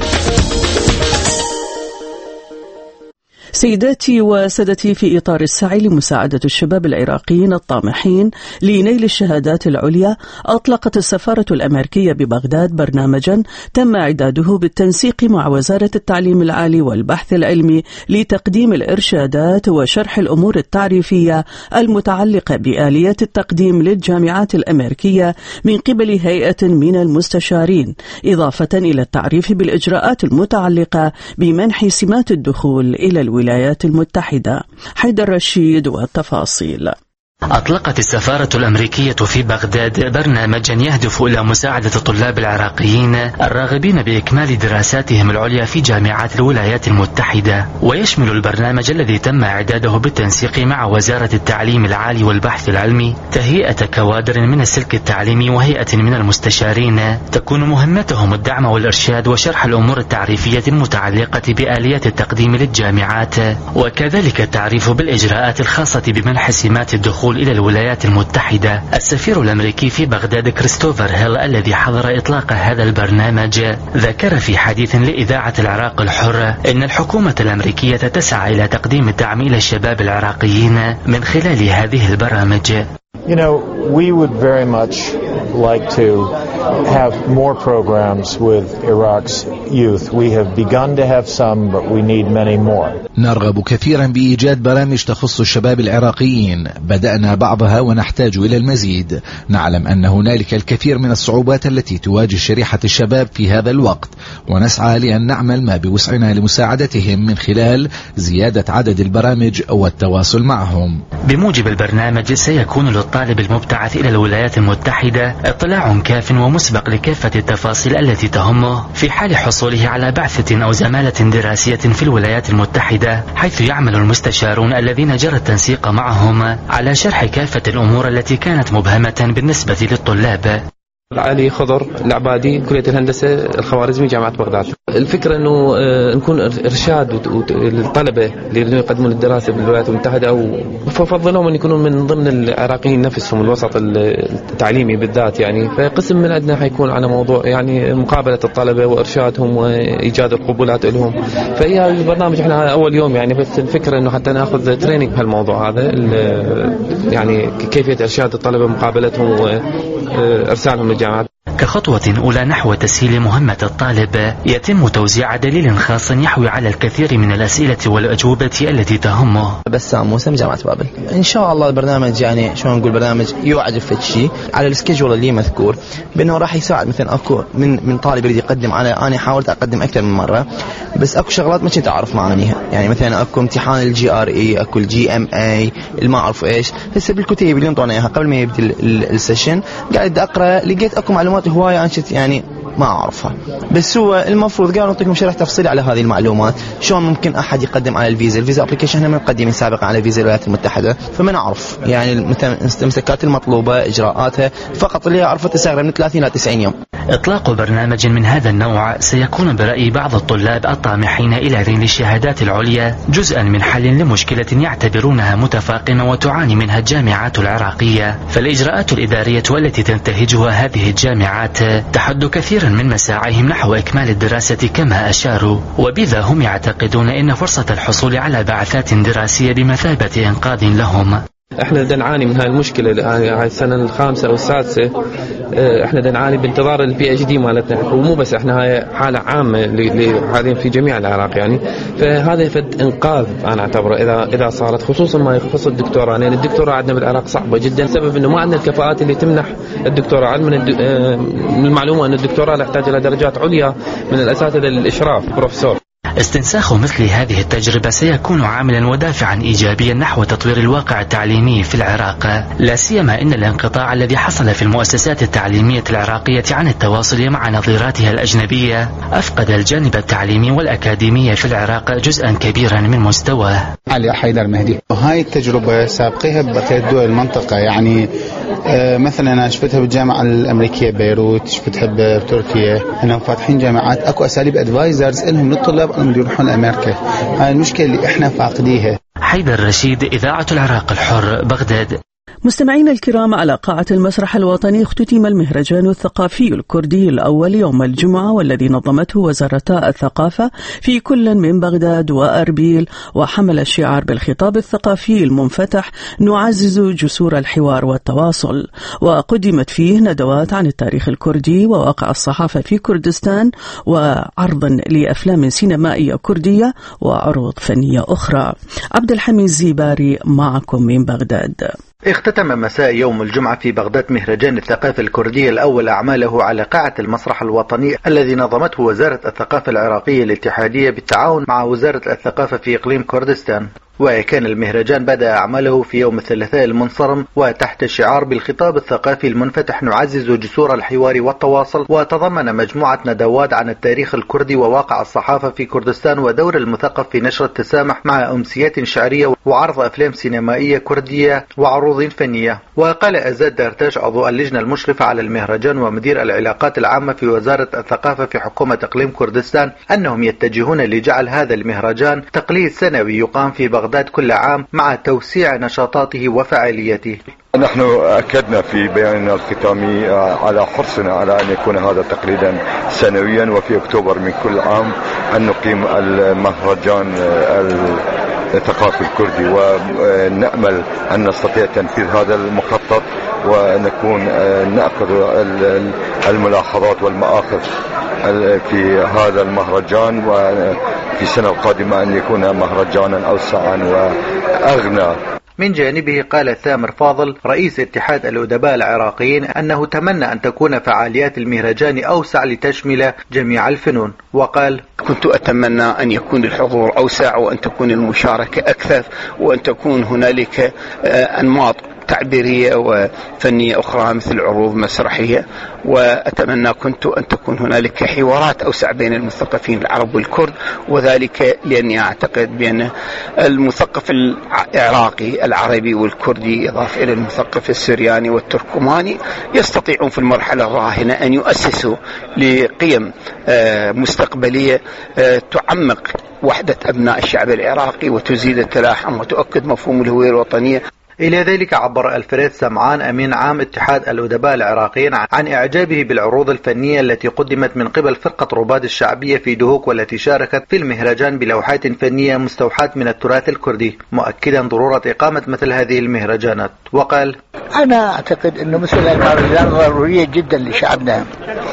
سيداتي وسادتي، في إطار السعي لمساعدة الشباب العراقيين الطامحين لنيل الشهادات العليا، أطلقت السفارة الأمريكية ببغداد برنامجا تم إعداده بالتنسيق مع وزارة التعليم العالي والبحث العلمي لتقديم الإرشادات وشرح الأمور التعريفية المتعلقة بآلية التقديم للجامعات الأمريكية من قبل هيئة من المستشارين، إضافة إلى التعريف بالإجراءات المتعلقة بمنح سمات الدخول إلى الولايات الولايات المتحدة. حيدر رشيد والتفاصيل. أطلقت السفارة الأمريكية في بغداد برنامجا يهدف إلى مساعدة الطلاب العراقيين الراغبين بإكمال دراساتهم العليا في جامعات الولايات المتحدة، ويشمل البرنامج الذي تم إعداده بالتنسيق مع وزارة التعليم العالي والبحث العلمي تهيئة كوادر من السلك التعليمي وهيئة من المستشارين تكون مهمتهم الدعم والإرشاد وشرح الأمور التعريفية المتعلقة بآلية التقديم للجامعات، وكذلك التعريف بالإجراءات الخاصة بمنح سمات الدخول إلى الولايات المتحدة. السفير الأمريكي في بغداد كريستوفر هيل الذي حضر إطلاق هذا البرنامج ذكر في حديث لإذاعة العراق الحر إن الحكومة الأمريكية تسعى إلى تقديم الدعم إلى الشباب العراقيين من خلال هذه البرامج. You know, we would very much like to have more programs with Iraq's youth. We have begun to have some, but we need many more. نرغب كثيرا بإيجاد برامج تخص الشباب العراقيين، بدأنا بعضها ونحتاج إلى المزيد. نعلم أن هنالك الكثير من الصعوبات التي تواجه شريحة الشباب في هذا الوقت، ونسعى لأن نعمل ما بوسعنا لمساعدتهم من خلال زيادة عدد البرامج والتواصل معهم. بموجب البرنامج سيكون للطالب المبتعث إلى الولايات المتحدة اطلاع كاف ومسبق لكافة التفاصيل التي تهمه في حال حصوله على بعثة أو زمالة دراسية في الولايات المتحدة، حيث يعمل المستشارون الذين جرى التنسيق معهم على شرح كافة الأمور التي كانت مبهمة بالنسبة للطلاب. علي خضر العبادي، كلية الهندسة الخوارزمي، جامعة بغداد. الفكرة أنه نكون إرشاد للطلبة اللي يقدمون الدراسة بالولايات المتحدة، أو ففضلهم أن يكونوا من ضمن العراقيين نفسهم، الوسط التعليمي بالذات يعني. فقسم من عندنا حيكون على موضوع يعني مقابلة الطلبة وإرشادهم وإيجاد القبولات لهم. فهي البرنامج إحنا أول يوم يعني، بس الفكرة أنه حتى نأخذ تريننج بهالموضوع هذا، يعني كيفية إرشاد الطلبة ومقابلتهم وإرسالهم للجامعات. كخطوة أولى نحو تسهيل مهمة الطالب، يتم توزيع دليل خاص يحوي على الكثير من الأسئلة والأجوبة التي تهمه. بسام موسى من جامعة بابل. إن شاء الله البرنامج يعني شلون نقول برنامج يوعد في شيء على السكيجول اللي مذكور، بأنه راح يساعد مثلا أكو من من طالب يريد يقدم على، أنا حاولت أقدم أكثر من مرة بس أكو شغلات ما كنت أعرف معانيها، يعني مثلا أكو امتحان الجي آر إي، أكو الجي إم إي، الما أعرف إيش. هسه بالكتب اللي ينطونا إياها قبل ما يبدأ السيشن قاعد أقرأ، لقيت أكو معلومات هواية أنشت يعني ما أعرفها، بس هو المفروض قالوا نعطيكم شرح تفصيلي على هذه المعلومات، شلون ممكن أحد يقدم على الفيزا. الفيزا أبليكيشن احنا مقدمين سابقا على فيزا الولايات المتحدة، فما نعرف يعني مثلا المستمسكات المطلوبة، إجراءاتها، فقط اللي عرفت تستغرق من ثلاثين إلى تسعين يوم. إطلاق برنامج من هذا النوع سيكون برأي بعض الطلاب الطامحين إلى نيل الشهادات العليا جزءا من حل لمشكلة يعتبرونها متفاقمة وتعاني منها الجامعات العراقية. فالإجراءات الإدارية والتي تنتهجها هذه الجامعات تحد كثيرا من مساعيهم نحو إكمال الدراسة كما أشاروا، وبذا هم يعتقدون أن فرصة الحصول على بعثات دراسية بمثابة إنقاذ لهم. احنا نعاني من هاي المشكله هاي السنه الخامسه او السادسه، احنا نعاني بانتظار البي اتش دي مالتنا، ومو بس احنا، هاي حاله عامه لهذين في جميع العراق يعني. فهذا فد انقاذ انا اعتبره اذا اذا صارت، خصوصا ما يخص الدكتوراه، لان يعني الدكتوراه عندنا بالعراق صعبه جدا، بسبب انه ما عندنا الكفاءات اللي تمنح الدكتوراه. من المعلومه ان الدكتوراه تحتاج الى درجات عليا من الاساتذه الاشراف بروفيسور. استنساخ مثل هذه التجربة سيكون عاملا ودافعا إيجابيا نحو تطوير الواقع التعليمي في العراق، لا سيما إن الانقطاع الذي حصل في المؤسسات التعليمية العراقية عن التواصل مع نظيراتها الأجنبية أفقد الجانب التعليمي والأكاديمي في العراق جزءا كبيرا من مستواه. علي حيدر مهدي. هاي التجربة سابقيها ببقية دول المنطقة، يعني آه مثلا أنا شفتها بالجامعة الأمريكية بيروت، شفتها بتركيا، أنهم فاتحين جامعات أكو أساليب أدفايزرز لهم للطلاب أنهم يروحون أمريكا. هاي المشكلة اللي إحنا فاقديها. حيدر رشيد، إذاعة العراق الحر، بغداد. مستمعينا الكرام، على قاعة المسرح الوطني اختتم المهرجان الثقافي الكردي الأول يوم الجمعة، والذي نظمته وزارتا الثقافة في كل من بغداد وأربيل، وحمل الشعار بالخطاب الثقافي المنفتح نعزز جسور الحوار والتواصل. وقدمت فيه ندوات عن التاريخ الكردي وواقع الصحافة في كردستان، وعرض لأفلام سينمائية كردية وعروض فنية أخرى. عبد الحميد زيباري معكم من بغداد. اختتم مساء يوم الجمعة في بغداد مهرجان الثقافة الكردية الأول أعماله على قاعة المسرح الوطني الذي نظمته وزارة الثقافة العراقية الاتحادية بالتعاون مع وزارة الثقافة في إقليم كردستان. وكان المهرجان بدأ أعماله في يوم الثلاثاء المنصرم وتحت الشعار بالخطاب الثقافي المنفتح نعزز جسور الحوار والتواصل، وتضمن مجموعة ندوات عن التاريخ الكردي وواقع الصحافة في كردستان ودور المثقف في نشر التسامح مع أمسيات شعرية وعرض أفلام سينمائية كردية وعروض فنية. وقال أزاد دارتاش عضو اللجنة المشرفة على المهرجان ومدير العلاقات العامة في وزارة الثقافة في حكومة إقليم كردستان أنهم يتجهون لجعل هذا المهرجان تقليد سنوي يقام في بغداد كل عام مع توسيع نشاطاته وفعاليته. نحن أكدنا في بياننا الختامي على حرصنا على أن يكون هذا تقليدا سنويا، وفي أكتوبر من كل عام أن نقيم المهرجان الثقافي الكردي، ونأمل أن نستطيع تنفيذ هذا المخطط ونكون نأخذ الملاحظات والمآخذ في هذا المهرجان، وفي السنة القادمة أن يكون مهرجانا أوسعا وأغنى. من جانبه قال ثامر فاضل رئيس اتحاد الأدباء العراقيين أنه تمنى أن تكون فعاليات المهرجان أوسع لتشمل جميع الفنون، وقال: كنت أتمنى أن يكون الحضور أوسع، وأن تكون المشاركة أكثر، وأن تكون هنالك أنماط تعبيرية وفنية أخرى مثل عروض مسرحية، وأتمنى كنت أن تكون هنالك حوارات أوسع بين المثقفين العرب والكرد، وذلك لأني أعتقد بأن المثقف العراقي العربي والكردي إضافة إلى المثقف السرياني والتركماني يستطيعون في المرحلة الراهنة أن يؤسسوا لقيم مستقبلية تعمق وحدة أبناء الشعب العراقي وتزيد التلاحم وتؤكد مفهوم الهوية الوطنية. إلى ذلك عبر الفريد سمعان أمين عام اتحاد الأدباء العراقيين عن إعجابه بالعروض الفنية التي قدمت من قبل فرقة رباد الشعبية في دهوك، والتي شاركت في المهرجان بلوحات فنية مستوحاة من التراث الكردي، مؤكدا ضرورة إقامة مثل هذه المهرجانات. وقال: أنا أعتقد أنه مثل المهرجان ضرورية جدا لشعبنا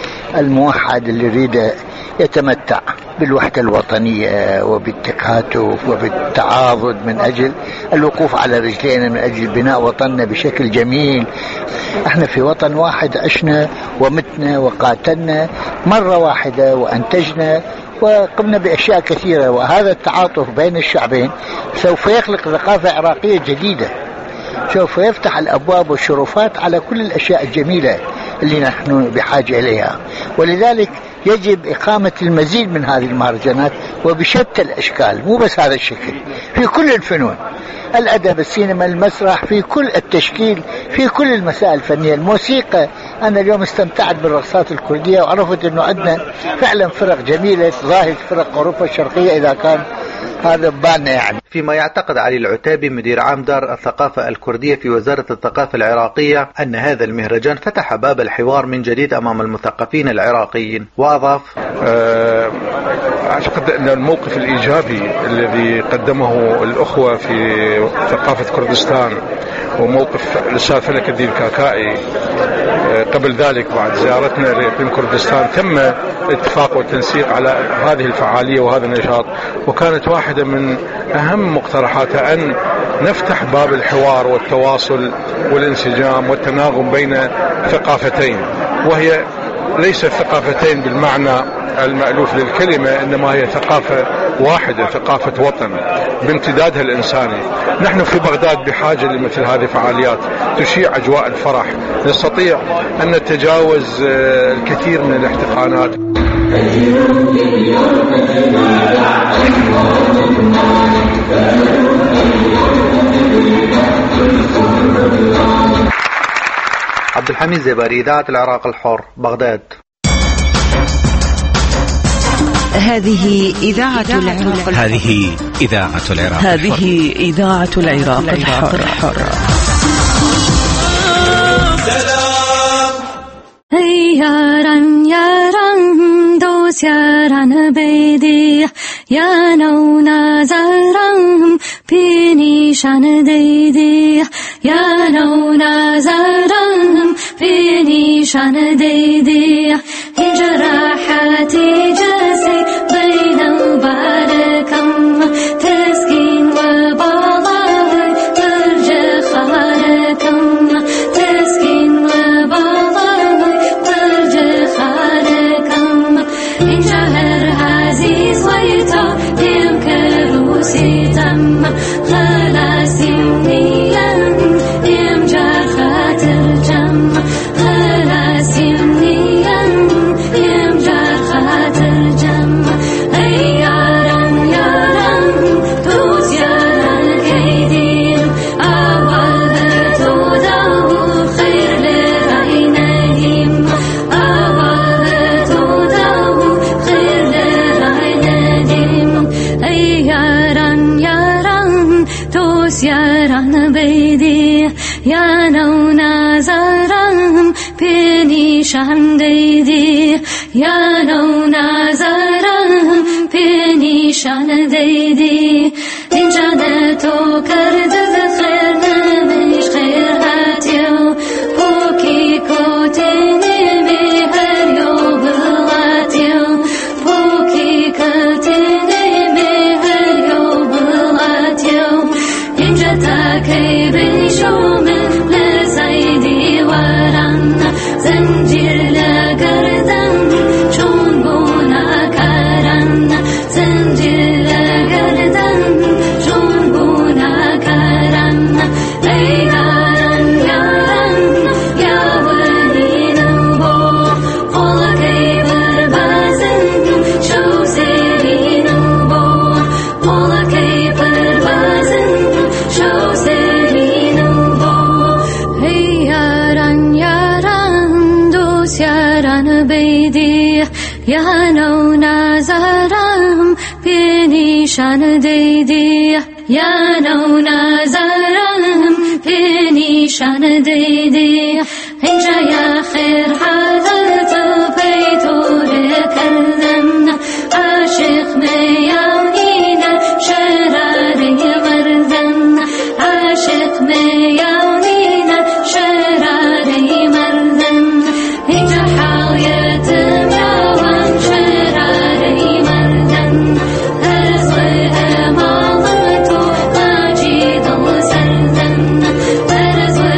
الموحد اللي يريد يتمتع بالوحدة الوطنية وبالتكاتف وبالتعاضد من أجل الوقوف على رجلينا، من أجل بناء وطننا بشكل جميل. احنا في وطن واحد عشنا ومتنا وقاتلنا مرة واحدة وأنتجنا وقمنا بأشياء كثيرة، وهذا التعاطف بين الشعبين سوف يخلق ثقافة عراقية جديدة، سوف يفتح الأبواب والشرفات على كل الأشياء الجميلة اللي نحن بحاجة إليها. ولذلك يجب إقامة المزيد من هذه المهرجانات وبشتى الأشكال، مو بس هذا الشكل، في كل الفنون، الأدب، السينما، المسرح، في كل التشكيل، في كل المسائل الفنية، الموسيقى. أنا اليوم استمتعت بالرقصات الكردية وعرفت أنه عندنا فعلا فرق جميلة تضاهي فرق أوروبا الشرقية إذا كان هذا ببالنا يعني. فيما يعتقد علي العتابي مدير عام دار الثقافة الكردية في وزارة الثقافة العراقية أن هذا المهرجان فتح باب الحوار من جديد أمام المثقفين العراقيين، وأضاف: أعتقد أن الموقف الإيجابي الذي قدمه الأخوة في ثقافة كردستان وموقف الأستاذ فلك الدين كاكائي قبل ذلك بعد زيارتنا لإقليم كردستان تم الاتفاق والتنسيق على هذه الفعالية وهذا النشاط، وكانت واحدة من أهم مقترحاتها أن نفتح باب الحوار والتواصل والانسجام والتناغم بين ثقافتين، وهي ليست ثقافتين بالمعنى المألوف للكلمة، إنما هي ثقافة واحدة، ثقافة وطن بامتدادها الإنساني. نحن في بغداد بحاجة لمثل هذه الفعاليات تشيع أجواء الفرح، نستطيع أن نتجاوز الكثير من الاحتقانات. عبد الحميد زيباري، إذاعة العراق الحر، بغداد. هذه إذاعة العراق. هذه إذاعة العراق. هذه إذاعة العراق الحر. yaran yaran dost yaran bedi ya no nazaram pinishan dedi ya no nazaram pinishan dedi hijrahati jasi bayna barakam taskin wa badah tarja kharakam taskin wa badah tarja kharakam in shahr aziz wayta yamkaru sitam khalas yumniyan yamjar khatir jam khalas yumniyan yamjar khatir jam ay yaran yaran tuz yaran kaydin awal tudaw khair li raynahim awal tudaw khair li raynahim ay yaran yaran tuz yaran bedi ya no nazaram pinishan dedi ya no nazaram pinishan dedi in janato karda khair namish khair hatyo poki kotene me har yo blatyo poki kotene me har yo blatyo in jata kay bin shomen la zaidi waran zanjir la gardan chunguna karan zanjir la gardan chunguna karan ay yaran yaran ya walin bo qol kay barbazan show serin bo qol kay barbazan show serin bo hey yaran yaran dos yaran bedi ya no nazaram pinishan dedi ya no nazaram pinishan dedi hinja ya khair hadat baytur kallamna ashiq mayawina sharari mardan ashiq mayawina sharari mardan hinja hawiyat mawan sharari mardan arzqa amadatu majid sardan arzqa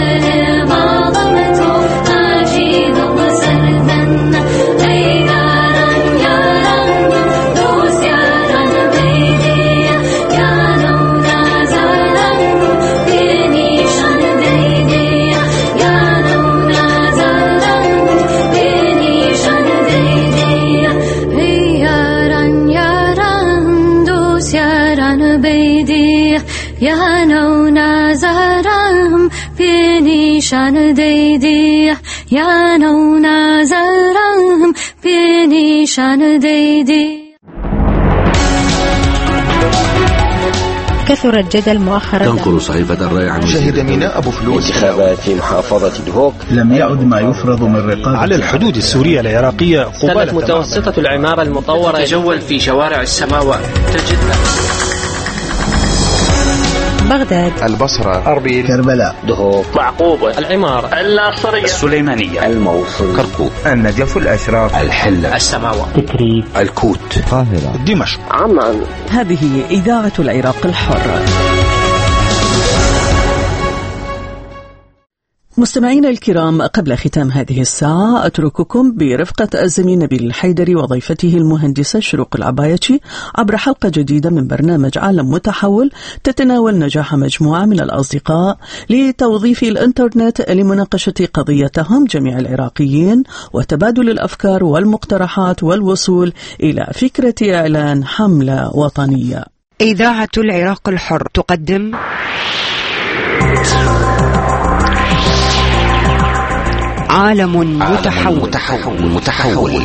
amadatu majid sardan ay yaran yaran dos yaran bedi ya no nazaram pinishan dedi ya no nazaram pinishan dedi hey yaran yaran dos yaran bedi ya no nazaram pinishan dedi ya no nazaram pinishan dedi. كثر الجدل مؤخرا. تنقل صحيفة الرأي عن شهد ميناء أبو فلوس انتخابات في محافظة دهوك. لم يعد ما يفرض من رقابة على الحدود السورية العراقية. سنة متوسطة العمارة المطورة. تجول في شوارع السماوات تجد بغداد، البصرة، أربيل، كربلاء، دهوك، معقوبة، العمارة، الناصرية، السليمانية، الموصل، كركوك، النجف، الأشراف، الحلة، السماوات، تكريت، الكوت، القاهرة، دمشق، عمان. هذه إذاعة العراق الحر. مستمعينا الكرام، قبل ختام هذه الساعة أترككم برفقة الزميل نبيل الحيدري وضيفته المهندسة شروق العبايتي عبر حلقة جديدة من برنامج عالم متحول تتناول نجاح مجموعة من الأصدقاء لتوظيف الإنترنت لمناقشة قضيتهم جميع العراقيين وتبادل الأفكار والمقترحات والوصول إلى فكرة إعلان حملة وطنية. إذاعة العراق الحر تقدم عالم متحول. متحول متحول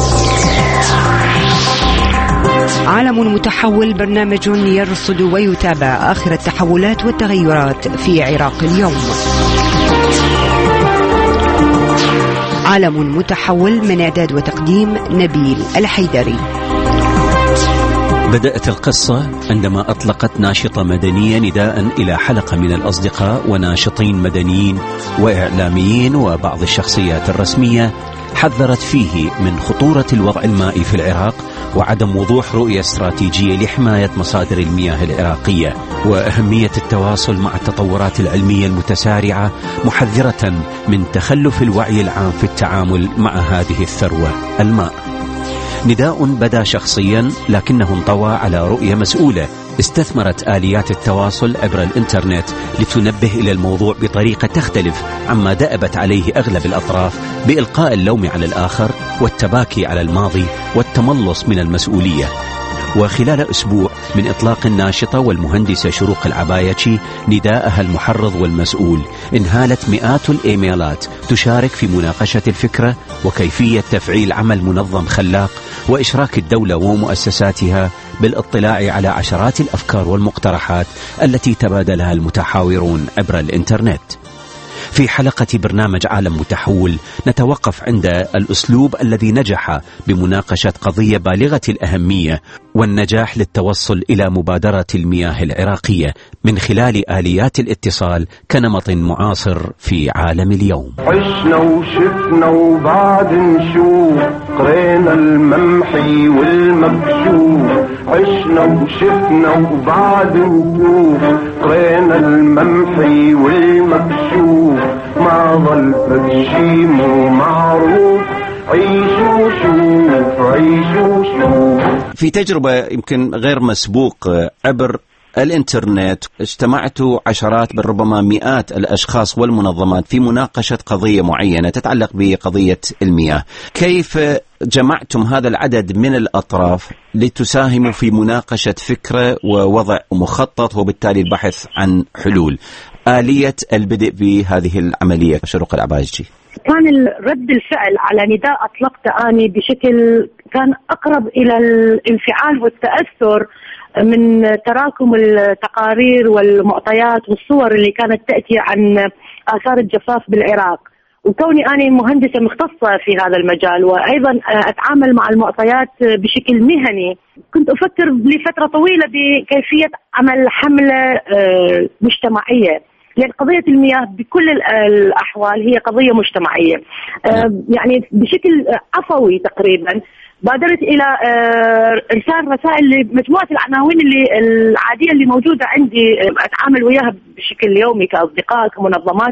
عالم متحول برنامج يرصد ويتابع آخر التحولات والتغيرات في عراق اليوم. عالم متحول، من إعداد وتقديم نبيل الحيدري. بدأت القصة عندما أطلقت ناشطة مدنية نداء إلى حلقة من الأصدقاء وناشطين مدنيين وإعلاميين وبعض الشخصيات الرسمية، حذرت فيه من خطورة الوضع المائي في العراق وعدم وضوح رؤية استراتيجية لحماية مصادر المياه العراقية وأهمية التواصل مع التطورات العلمية المتسارعة، محذرة من تخلف الوعي العام في التعامل مع هذه الثروة الماء. نداء بدا شخصيا لكنه انطوى على رؤية مسؤولة استثمرت آليات التواصل عبر الإنترنت لتنبه إلى الموضوع بطريقة تختلف عما دأبت عليه أغلب الأطراف، بإلقاء اللوم على الآخر والتباكي على الماضي والتملص من المسؤولية. وخلال أسبوع من إطلاق الناشطة والمهندسة شروق العبايتشي نداءها المحرض والمسؤول، انهالت مئات الإيميلات تشارك في مناقشة الفكرة وكيفية تفعيل عمل منظم خلاق وإشراك الدولة ومؤسساتها بالاطلاع على عشرات الأفكار والمقترحات التي تبادلها المتحاورون عبر الإنترنت. في حلقة برنامج عالم متحول نتوقف عند الأسلوب الذي نجح بمناقشة قضية بالغة الأهمية والنجاح للتوصل إلى مبادرة المياه العراقية من خلال آليات الاتصال كنمط معاصر في عالم اليوم. عشنا وشفنا وبعد نشوف، قرينا الممحي والمكشوف. عشنا وشفنا وبعد نشوف، قرينا الممحي والمكشوف. ما ظل فدشي مو معروف، عيشوا شوف عيشوا شوف. في تجربة يمكن غير مسبوق عبر الإنترنت اجتمعتوا عشرات بل ربما مئات الأشخاص والمنظمات في مناقشة قضية معينة تتعلق بقضية المياه. كيف جمعتم هذا العدد من الأطراف لتساهموا في مناقشة فكرة ووضع مخطط وبالتالي البحث عن حلول؟ آلية البدء بهذه العملية شروق العبايتشي. كان رد الفعل على نداء أطلقته أني بشكل كان أقرب إلى الانفعال والتأثر من تراكم التقارير والمعطيات والصور اللي كانت تأتي عن آثار الجفاف بالعراق. وكوني أنا مهندسة مختصة في هذا المجال وأيضا أتعامل مع المعطيات بشكل مهني، كنت أفكر لفترة طويلة بكيفية عمل حملة مجتمعية، لأن قضية المياه بكل الأحوال هي قضية مجتمعية. يعني بشكل عفوي تقريبا بادرت إلى إرسال رسائل لمجموعة العناوين اللي العادية اللي موجودة عندي أتعامل وياها بشكل يومي كأصدقاء كمنظمات،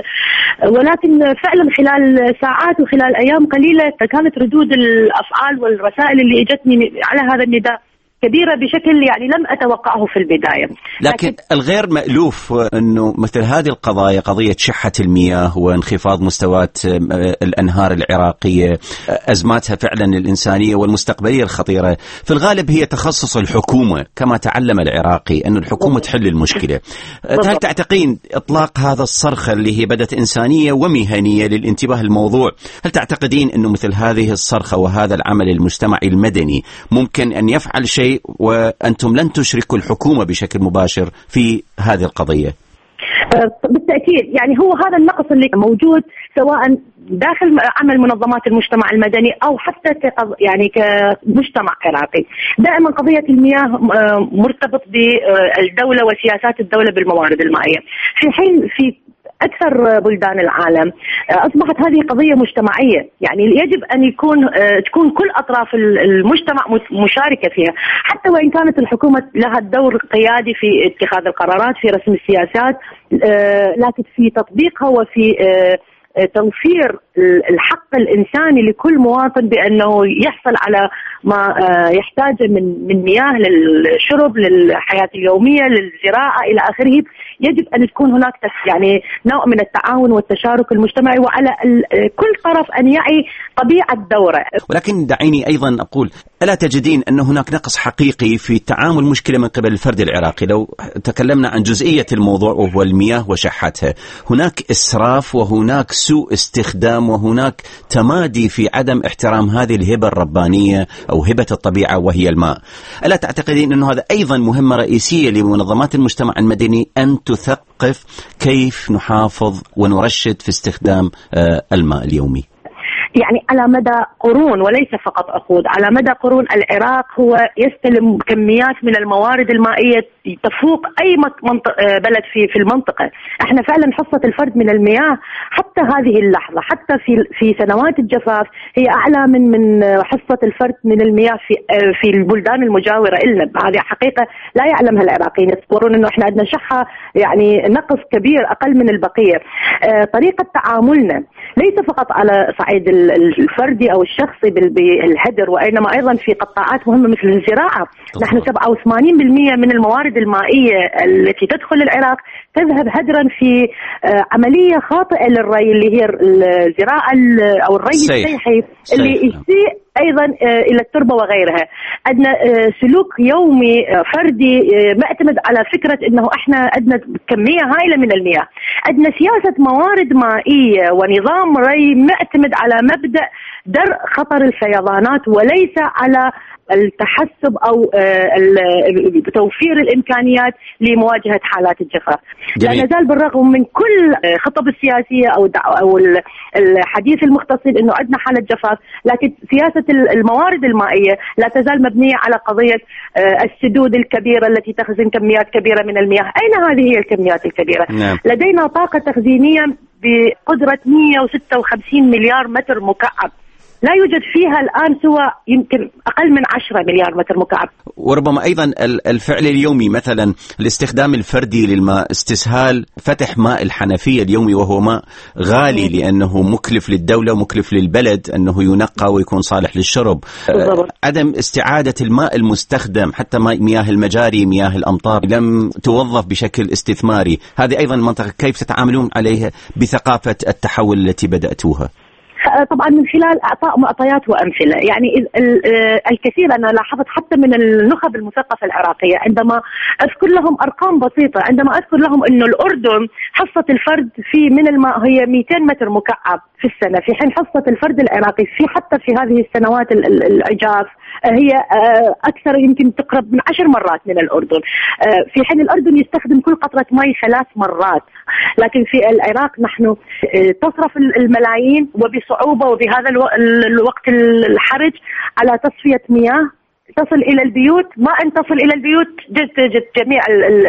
ولكن فعلا خلال ساعات وخلال أيام قليلة كانت ردود الأفعال والرسائل اللي إجتني على هذا النداء كبيرة بشكل يعني لم أتوقعه في البداية. لكن, لكن الغير مألوف أنه مثل هذه القضايا، قضية شحة المياه وانخفاض مستويات الأنهار العراقية، أزماتها فعلا الإنسانية والمستقبلية الخطيرة، في الغالب هي تخصص الحكومة كما تعلم العراقي أن الحكومة تحل المشكلة. هل تعتقدين إطلاق هذا الصرخة اللي هي بدت إنسانية ومهنية للانتباه للموضوع، هل تعتقدين أنه مثل هذه الصرخة وهذا العمل المجتمعي المدني ممكن أن يفعل شيء وأنتم لن تشركوا الحكومة بشكل مباشر في هذه القضية؟ بالتأكيد، يعني هو هذا النقص اللي موجود سواء داخل عمل منظمات المجتمع المدني أو حتى يعني كمجتمع عراقي. دائما قضية المياه مرتبط بالدولة وسياسات الدولة بالموارد المائية، في حين في أكثر بلدان العالم أصبحت هذه قضية مجتمعية، يعني يجب أن يكون تكون كل أطراف المجتمع مشاركة فيها، حتى وإن كانت الحكومة لها الدور قيادي في اتخاذ القرارات في رسم السياسات، لكن في تطبيقها وفي توفير الحق الإنساني لكل مواطن بأنه يحصل على ما يحتاجه من من مياه للشرب، للحياة اليومية، للزراعة إلى آخره. يجب أن تكون هناك يعني نوع من التعاون والتشارك المجتمعي، وعلى كل طرف أن يعي طبيعة دوره. ولكن دعيني أيضا أقول، ألا تجدين أن هناك نقص حقيقي في تعامل مشكلة من قبل الفرد العراقي؟ لو تكلمنا عن جزئية الموضوع وهو المياه وشحتها، هناك إسراف وهناك سوء استخدام وهناك تمادي في عدم احترام هذه الهبة الربانية أو هبة الطبيعة وهي الماء. ألا تعتقدين أنه هذا أيضا مهمة رئيسية لمنظمات المجتمع المدني أن تثقف كيف نحافظ ونرشد في استخدام الماء اليومي؟ يعني على مدى قرون وليس فقط عقود، على مدى قرون العراق هو يستلم كميات من الموارد المائية تفوق أي منطقة بلد في في المنطقة. احنا فعلا حصة الفرد من المياه حتى هذه اللحظة، حتى في في سنوات الجفاف، هي أعلى من من حصة الفرد من المياه في في البلدان المجاورة إلنا. هذه حقيقة لا يعلمها العراقيين، يتصورون إنه احنا عندنا شحة يعني نقص كبير أقل من البقية. طريقة تعاملنا ليس فقط على صعيد الفردي أو الشخصي بالهدر، وإنما أيضا في قطاعات مهمة مثل الزراعة. نحن سبعة وثمانين بالمئة من الموارد المائية التي تدخل العراق تذهب هدرا في عملية خاطئة للري، اللي هي الزراعة أو الري السيحي اللي يسيء أيضا إلى التربة وغيرها. عندنا سلوك يومي فردي معتمد على فكرة أنه إحنا عندنا كمية هائلة من المياه. عندنا سياسة موارد مائية ونظام ري معتمد على مبدأ درء خطر الفيضانات وليس على التحسب أو توفير الإمكانيات لمواجهة حالات الجفاف. لا نزال بالرغم من كل خطب السياسية أو أو الحديث المختصين إنه عندنا حالة جفاف، لكن سياسة الموارد المائية لا تزال مبنية على قضية السدود الكبيرة التي تخزن كميات كبيرة من المياه. أين هذه هي الكميات الكبيرة؟ نعم. لدينا طاقة تخزينية بقدرة مئة وستة وخمسين مليار متر مكعب، لا يوجد فيها الآن سوى يمكن أقل من عشرة مليار متر مكعب. وربما أيضا الفعل اليومي مثلا الاستخدام الفردي للماء، استسهال فتح ماء الحنفية اليومي وهو ماء غالي لأنه مكلف للدولة ومكلف للبلد أنه ينقى ويكون صالح للشرب. بالضبط. عدم استعادة الماء المستخدم، حتى مياه المجاري، مياه الأمطار لم توظف بشكل استثماري. هذه أيضا منطقة كيف تتعاملون عليها بثقافة التحول التي بدأتوها؟ طبعا من خلال اعطاء معطيات وامثله. يعني الكثير انا لاحظت حتى من النخب المثقفه العراقيه عندما اذكر لهم ارقام بسيطه، عندما اذكر لهم انه الاردن حصه الفرد في من الماء هي مئتين متر مكعب في السنه، في حين حصه الفرد العراقي في حتى في هذه السنوات العجاف هي اكثر، يمكن تقرب من عشر مرات من الاردن، في حين الاردن يستخدم كل قطره ماء ثلاث مرات. لكن في العراق نحن تصرف الملايين وبصعوبة وبهذا الوقت الحرج على تصفية مياه تصل إلى البيوت. ما أن تصل إلى البيوت تجد جميع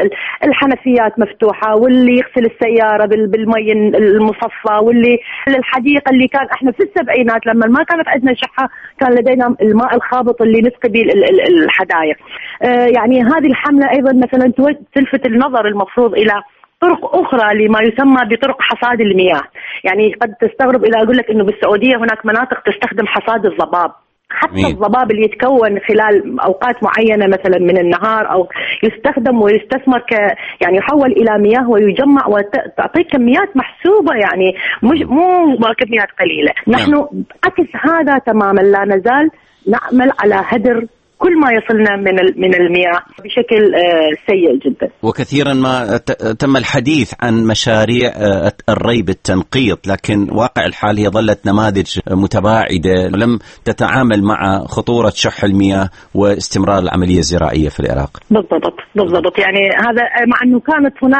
الحنفيات مفتوحة، واللي يغسل السيارة بالمي المصفى، واللي الحديقة اللي كان احنا في السبعينات لما ما كانت عندنا شحة كان لدينا الماء الخابط اللي نسقي به الحدائق. يعني هذه الحملة أيضا مثلا تلفت النظر المفروض إلى طرق أخرى لما يسمى بطرق حصاد المياه. يعني قد تستغرب إذا أقول لك إنه بالسعودية هناك مناطق تستخدم حصاد الضباب. حتى مين. الضباب اللي يتكون خلال أوقات معينة مثلا من النهار أو يستخدم ويستثمر ك يعني يحول إلى مياه ويجمع وتعطيك كميات محسوبة، يعني مش مو كميات قليلة. نحن عكس هذا تماما، لا نزال نعمل على هدر كل ما يصلنا من من المياه بشكل سيء جدا. وكثيرا ما تم الحديث عن مشاريع الري بالتنقيط، لكن واقع الحال هي ظلت نماذج متباعدة، لم تتعامل مع خطورة شح المياه واستمرار العملية الزراعية في العراق. بالضبط بالضبط. يعني هذا مع أنه كانت هناك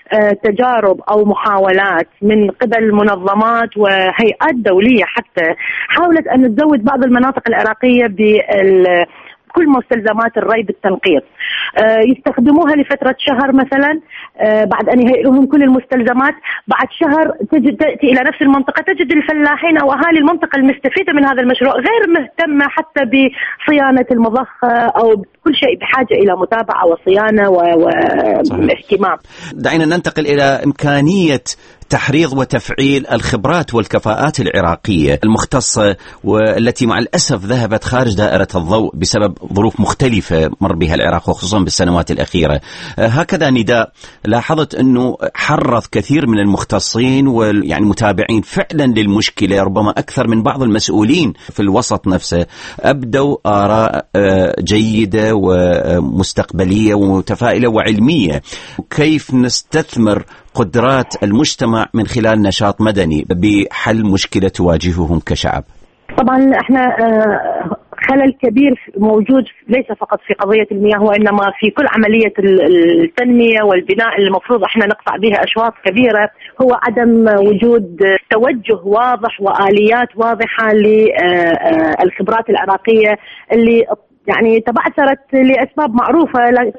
تجارب أو محاولات من قبل منظمات وهيئات دولية حتى حاولت أن تزود بعض المناطق العراقية بال كل مستلزمات الري بالتنقيط، آه يستخدموها لفترة شهر مثلا، آه بعد أن يهيئوهم كل المستلزمات، بعد شهر تجد تأتي إلى نفس المنطقة تجد الفلاحين أو أهالي المنطقة المستفيدة من هذا المشروع غير مهتمة حتى بصيانة المضخة أو كل شيء بحاجة إلى متابعة وصيانة واهتمام. دعينا ننتقل إلى إمكانية تحريض وتفعيل الخبرات والكفاءات العراقية المختصة والتي مع الأسف ذهبت خارج دائرة الضوء بسبب ظروف مختلفة مر بها العراق وخصوصا بالسنوات الأخيرة. هكذا نداء لاحظت أنه حرض كثير من المختصين واليعني متابعين فعلا للمشكلة، ربما أكثر من بعض المسؤولين في الوسط نفسه، أبدوا آراء جيدة ومستقبلية ومتفائلة وعلمية. كيف نستثمر قدرات المجتمع من خلال نشاط مدني بحل مشكلة تواجههم كشعب؟ طبعا احنا خلل كبير موجود ليس فقط في قضية المياه وإنما في كل عملية التنمية والبناء اللي المفروض احنا نقطع بها أشواط كبيرة، هو عدم وجود توجه واضح وآليات واضحة للخبرات العراقية اللي يعني تبعثرت لأسباب معروفة،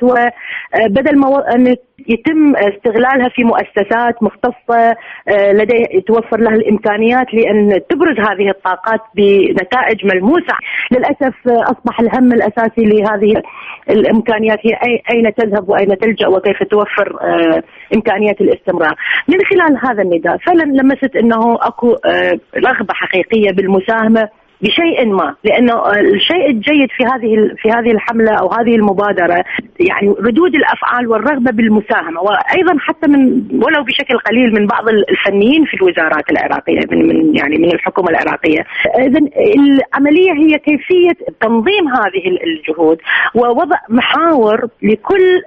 بدل ما أن يتم استغلالها في مؤسسات مختصة لديها توفر لها الإمكانيات لأن تبرز هذه الطاقات بنتائج ملموسة. للأسف أصبح الهم الأساسي لهذه الإمكانيات هي أين تذهب وأين تلجأ وكيف توفر إمكانيات الاستمرار. من خلال هذا النداء فعلا لمست أنه أكو رغبة حقيقية بالمساهمة بشيء ما، لأنه الشيء الجيد في هذه في هذه الحملة أو هذه المبادرة يعني ردود الأفعال والرغبة بالمساهمة، وأيضا حتى من ولو بشكل قليل من بعض الفنيين في الوزارات العراقية من من يعني من الحكومة العراقية. إذن العملية هي كيفية تنظيم هذه الجهود ووضع محاور لكل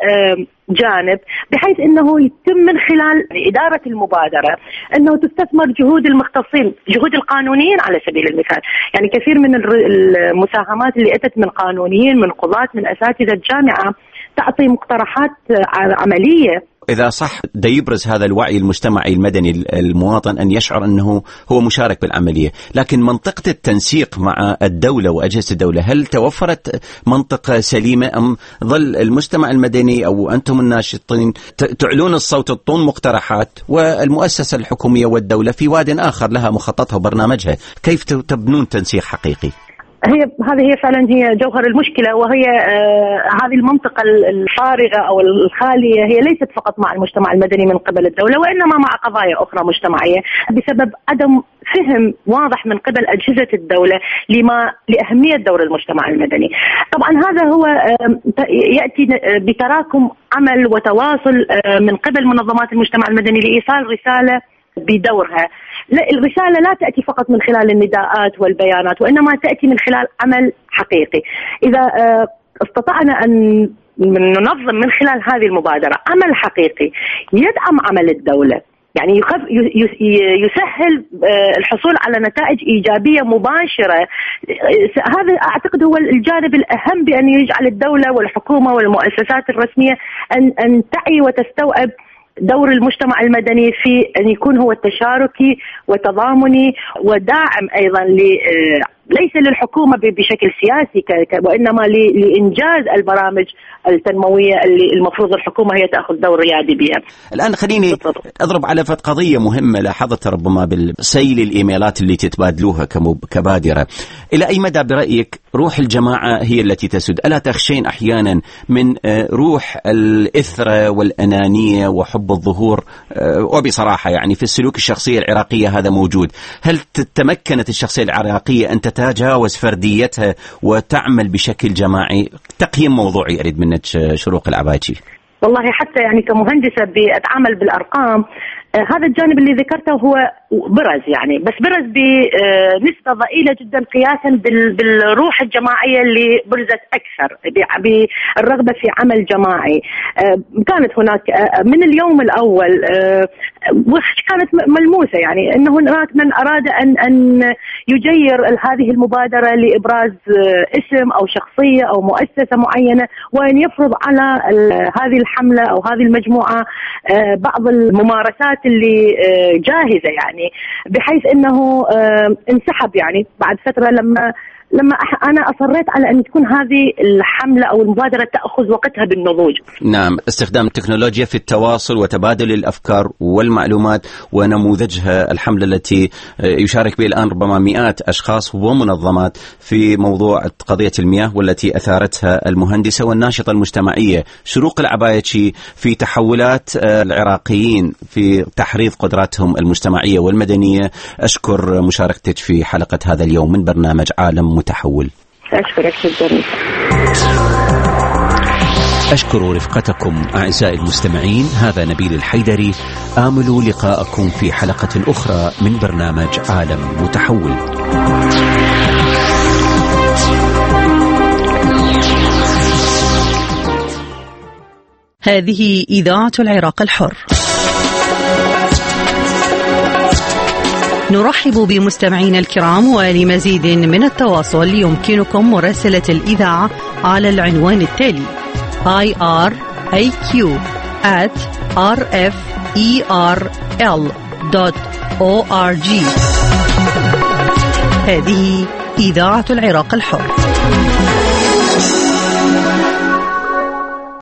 جانب بحيث أنه يتم من خلال إدارة المبادرة أنه تستثمر جهود المختصين، جهود القانونيين على سبيل المثال. يعني كثير من المساهمات اللي أتت من قانونيين، من قضاة، من أساتذة جامعة تعطي مقترحات عملية. إذا صح دا يبرز هذا الوعي المجتمعي المدني المواطن أن يشعر أنه هو مشارك بالعملية، لكن منطقة التنسيق مع الدولة وأجهزة الدولة هل توفرت منطقة سليمة أم ظل المجتمع المدني أو أنتم الناشطين تعلون الصوت تعطون مقترحات والمؤسسة الحكومية والدولة في واد آخر لها مخططها وبرنامجها؟ كيف تبنون تنسيق حقيقي؟ هي هذه هي فعلا هي جوهر المشكلة، وهي آه هذه المنطقة الفارغة أو الخالية هي ليست فقط مع المجتمع المدني من قبل الدولة وإنما مع قضايا أخرى مجتمعية بسبب عدم فهم واضح من قبل أجهزة الدولة لما لأهمية دور المجتمع المدني. طبعا هذا هو آه يأتي بتراكم عمل وتواصل آه من قبل منظمات المجتمع المدني لإيصال رسالة بدورها. لا، الرسالة لا تأتي فقط من خلال النداءات والبيانات وإنما تأتي من خلال عمل حقيقي. إذا استطعنا أن ننظم من خلال هذه المبادرة عمل حقيقي يدعم عمل الدولة، يعني يخف يسهل الحصول على نتائج إيجابية مباشرة، هذا أعتقد هو الجانب الأهم بأن يجعل الدولة والحكومة والمؤسسات الرسمية أن أن تعي وتستوعب دور المجتمع المدني في أن يكون هو التشاركي وتضامني وداعم أيضا ل ليس للحكومة بشكل سياسي وإنما لإنجاز البرامج التنموية اللي المفروض الحكومة هي تأخذ دور ريادي بها. الآن خليني أضرب على فت قضية مهمة لاحظت ربما بالسيل الإيميلات اللي تتبادلوها كبادرة. إلى أي مدى برأيك روح الجماعة هي التي تسد؟ ألا تخشين أحيانا من روح الإثرة والأنانية وحب الظهور؟ وبصراحة يعني في السلوك الشخصية العراقية هذا موجود. هل تمكنت الشخصية العراقية أن تتجاوز فرديتها وتعمل بشكل جماعي؟ تقييم موضوعي أريد منك شروق العبايتشي. والله حتى يعني كمهندسة بأتعامل بالأرقام آه هذا الجانب اللي ذكرته هو برز يعني بس برز بنسبة ضئيلة جدا قياسا بالروح الجماعية اللي برزت أكثر بالرغبة في عمل جماعي. آه كانت هناك آه من اليوم الأول آه كانت ملموسة يعني أنه هناك من أراد أن أن يجير هذه المبادرة لإبراز آه اسم أو شخصية أو مؤسسة معينة وأن يفرض على هذه الحملة أو هذه المجموعة آه بعض الممارسات اللي آه جاهزة يعني بحيث أنه آه انسحب يعني بعد فترة لما لما أنا أصريت على أن تكون هذه الحملة أو المبادرة تأخذ وقتها بالنضوج. نعم، استخدام التكنولوجيا في التواصل وتبادل الأفكار والمعلومات ونموذجها الحملة التي يشارك به الآن ربما مئات أشخاص ومنظمات في موضوع قضية المياه والتي أثارتها المهندسة والناشطة المجتمعية شروق العبايتشي في تحولات العراقيين في تحريض قدراتهم المجتمعية والمدنية. أشكر مشاركتك في حلقة هذا اليوم من برنامج عالم متحول. أشكرك جدا. أشكر رفقتكم أعزائي المستمعين. هذا نبيل الحيدري، آمل لقاءكم في حلقة أخرى من برنامج عالم متحول. هذه إذاعة العراق الحر. نرحب بمستمعينا الكرام، ولمزيد من التواصل يمكنكم مراسلة الإذاعة على العنوان التالي آي آر إيه كيو آت آر إف إي آر إل دوت أو آر جي. هذه إذاعة العراق الحر.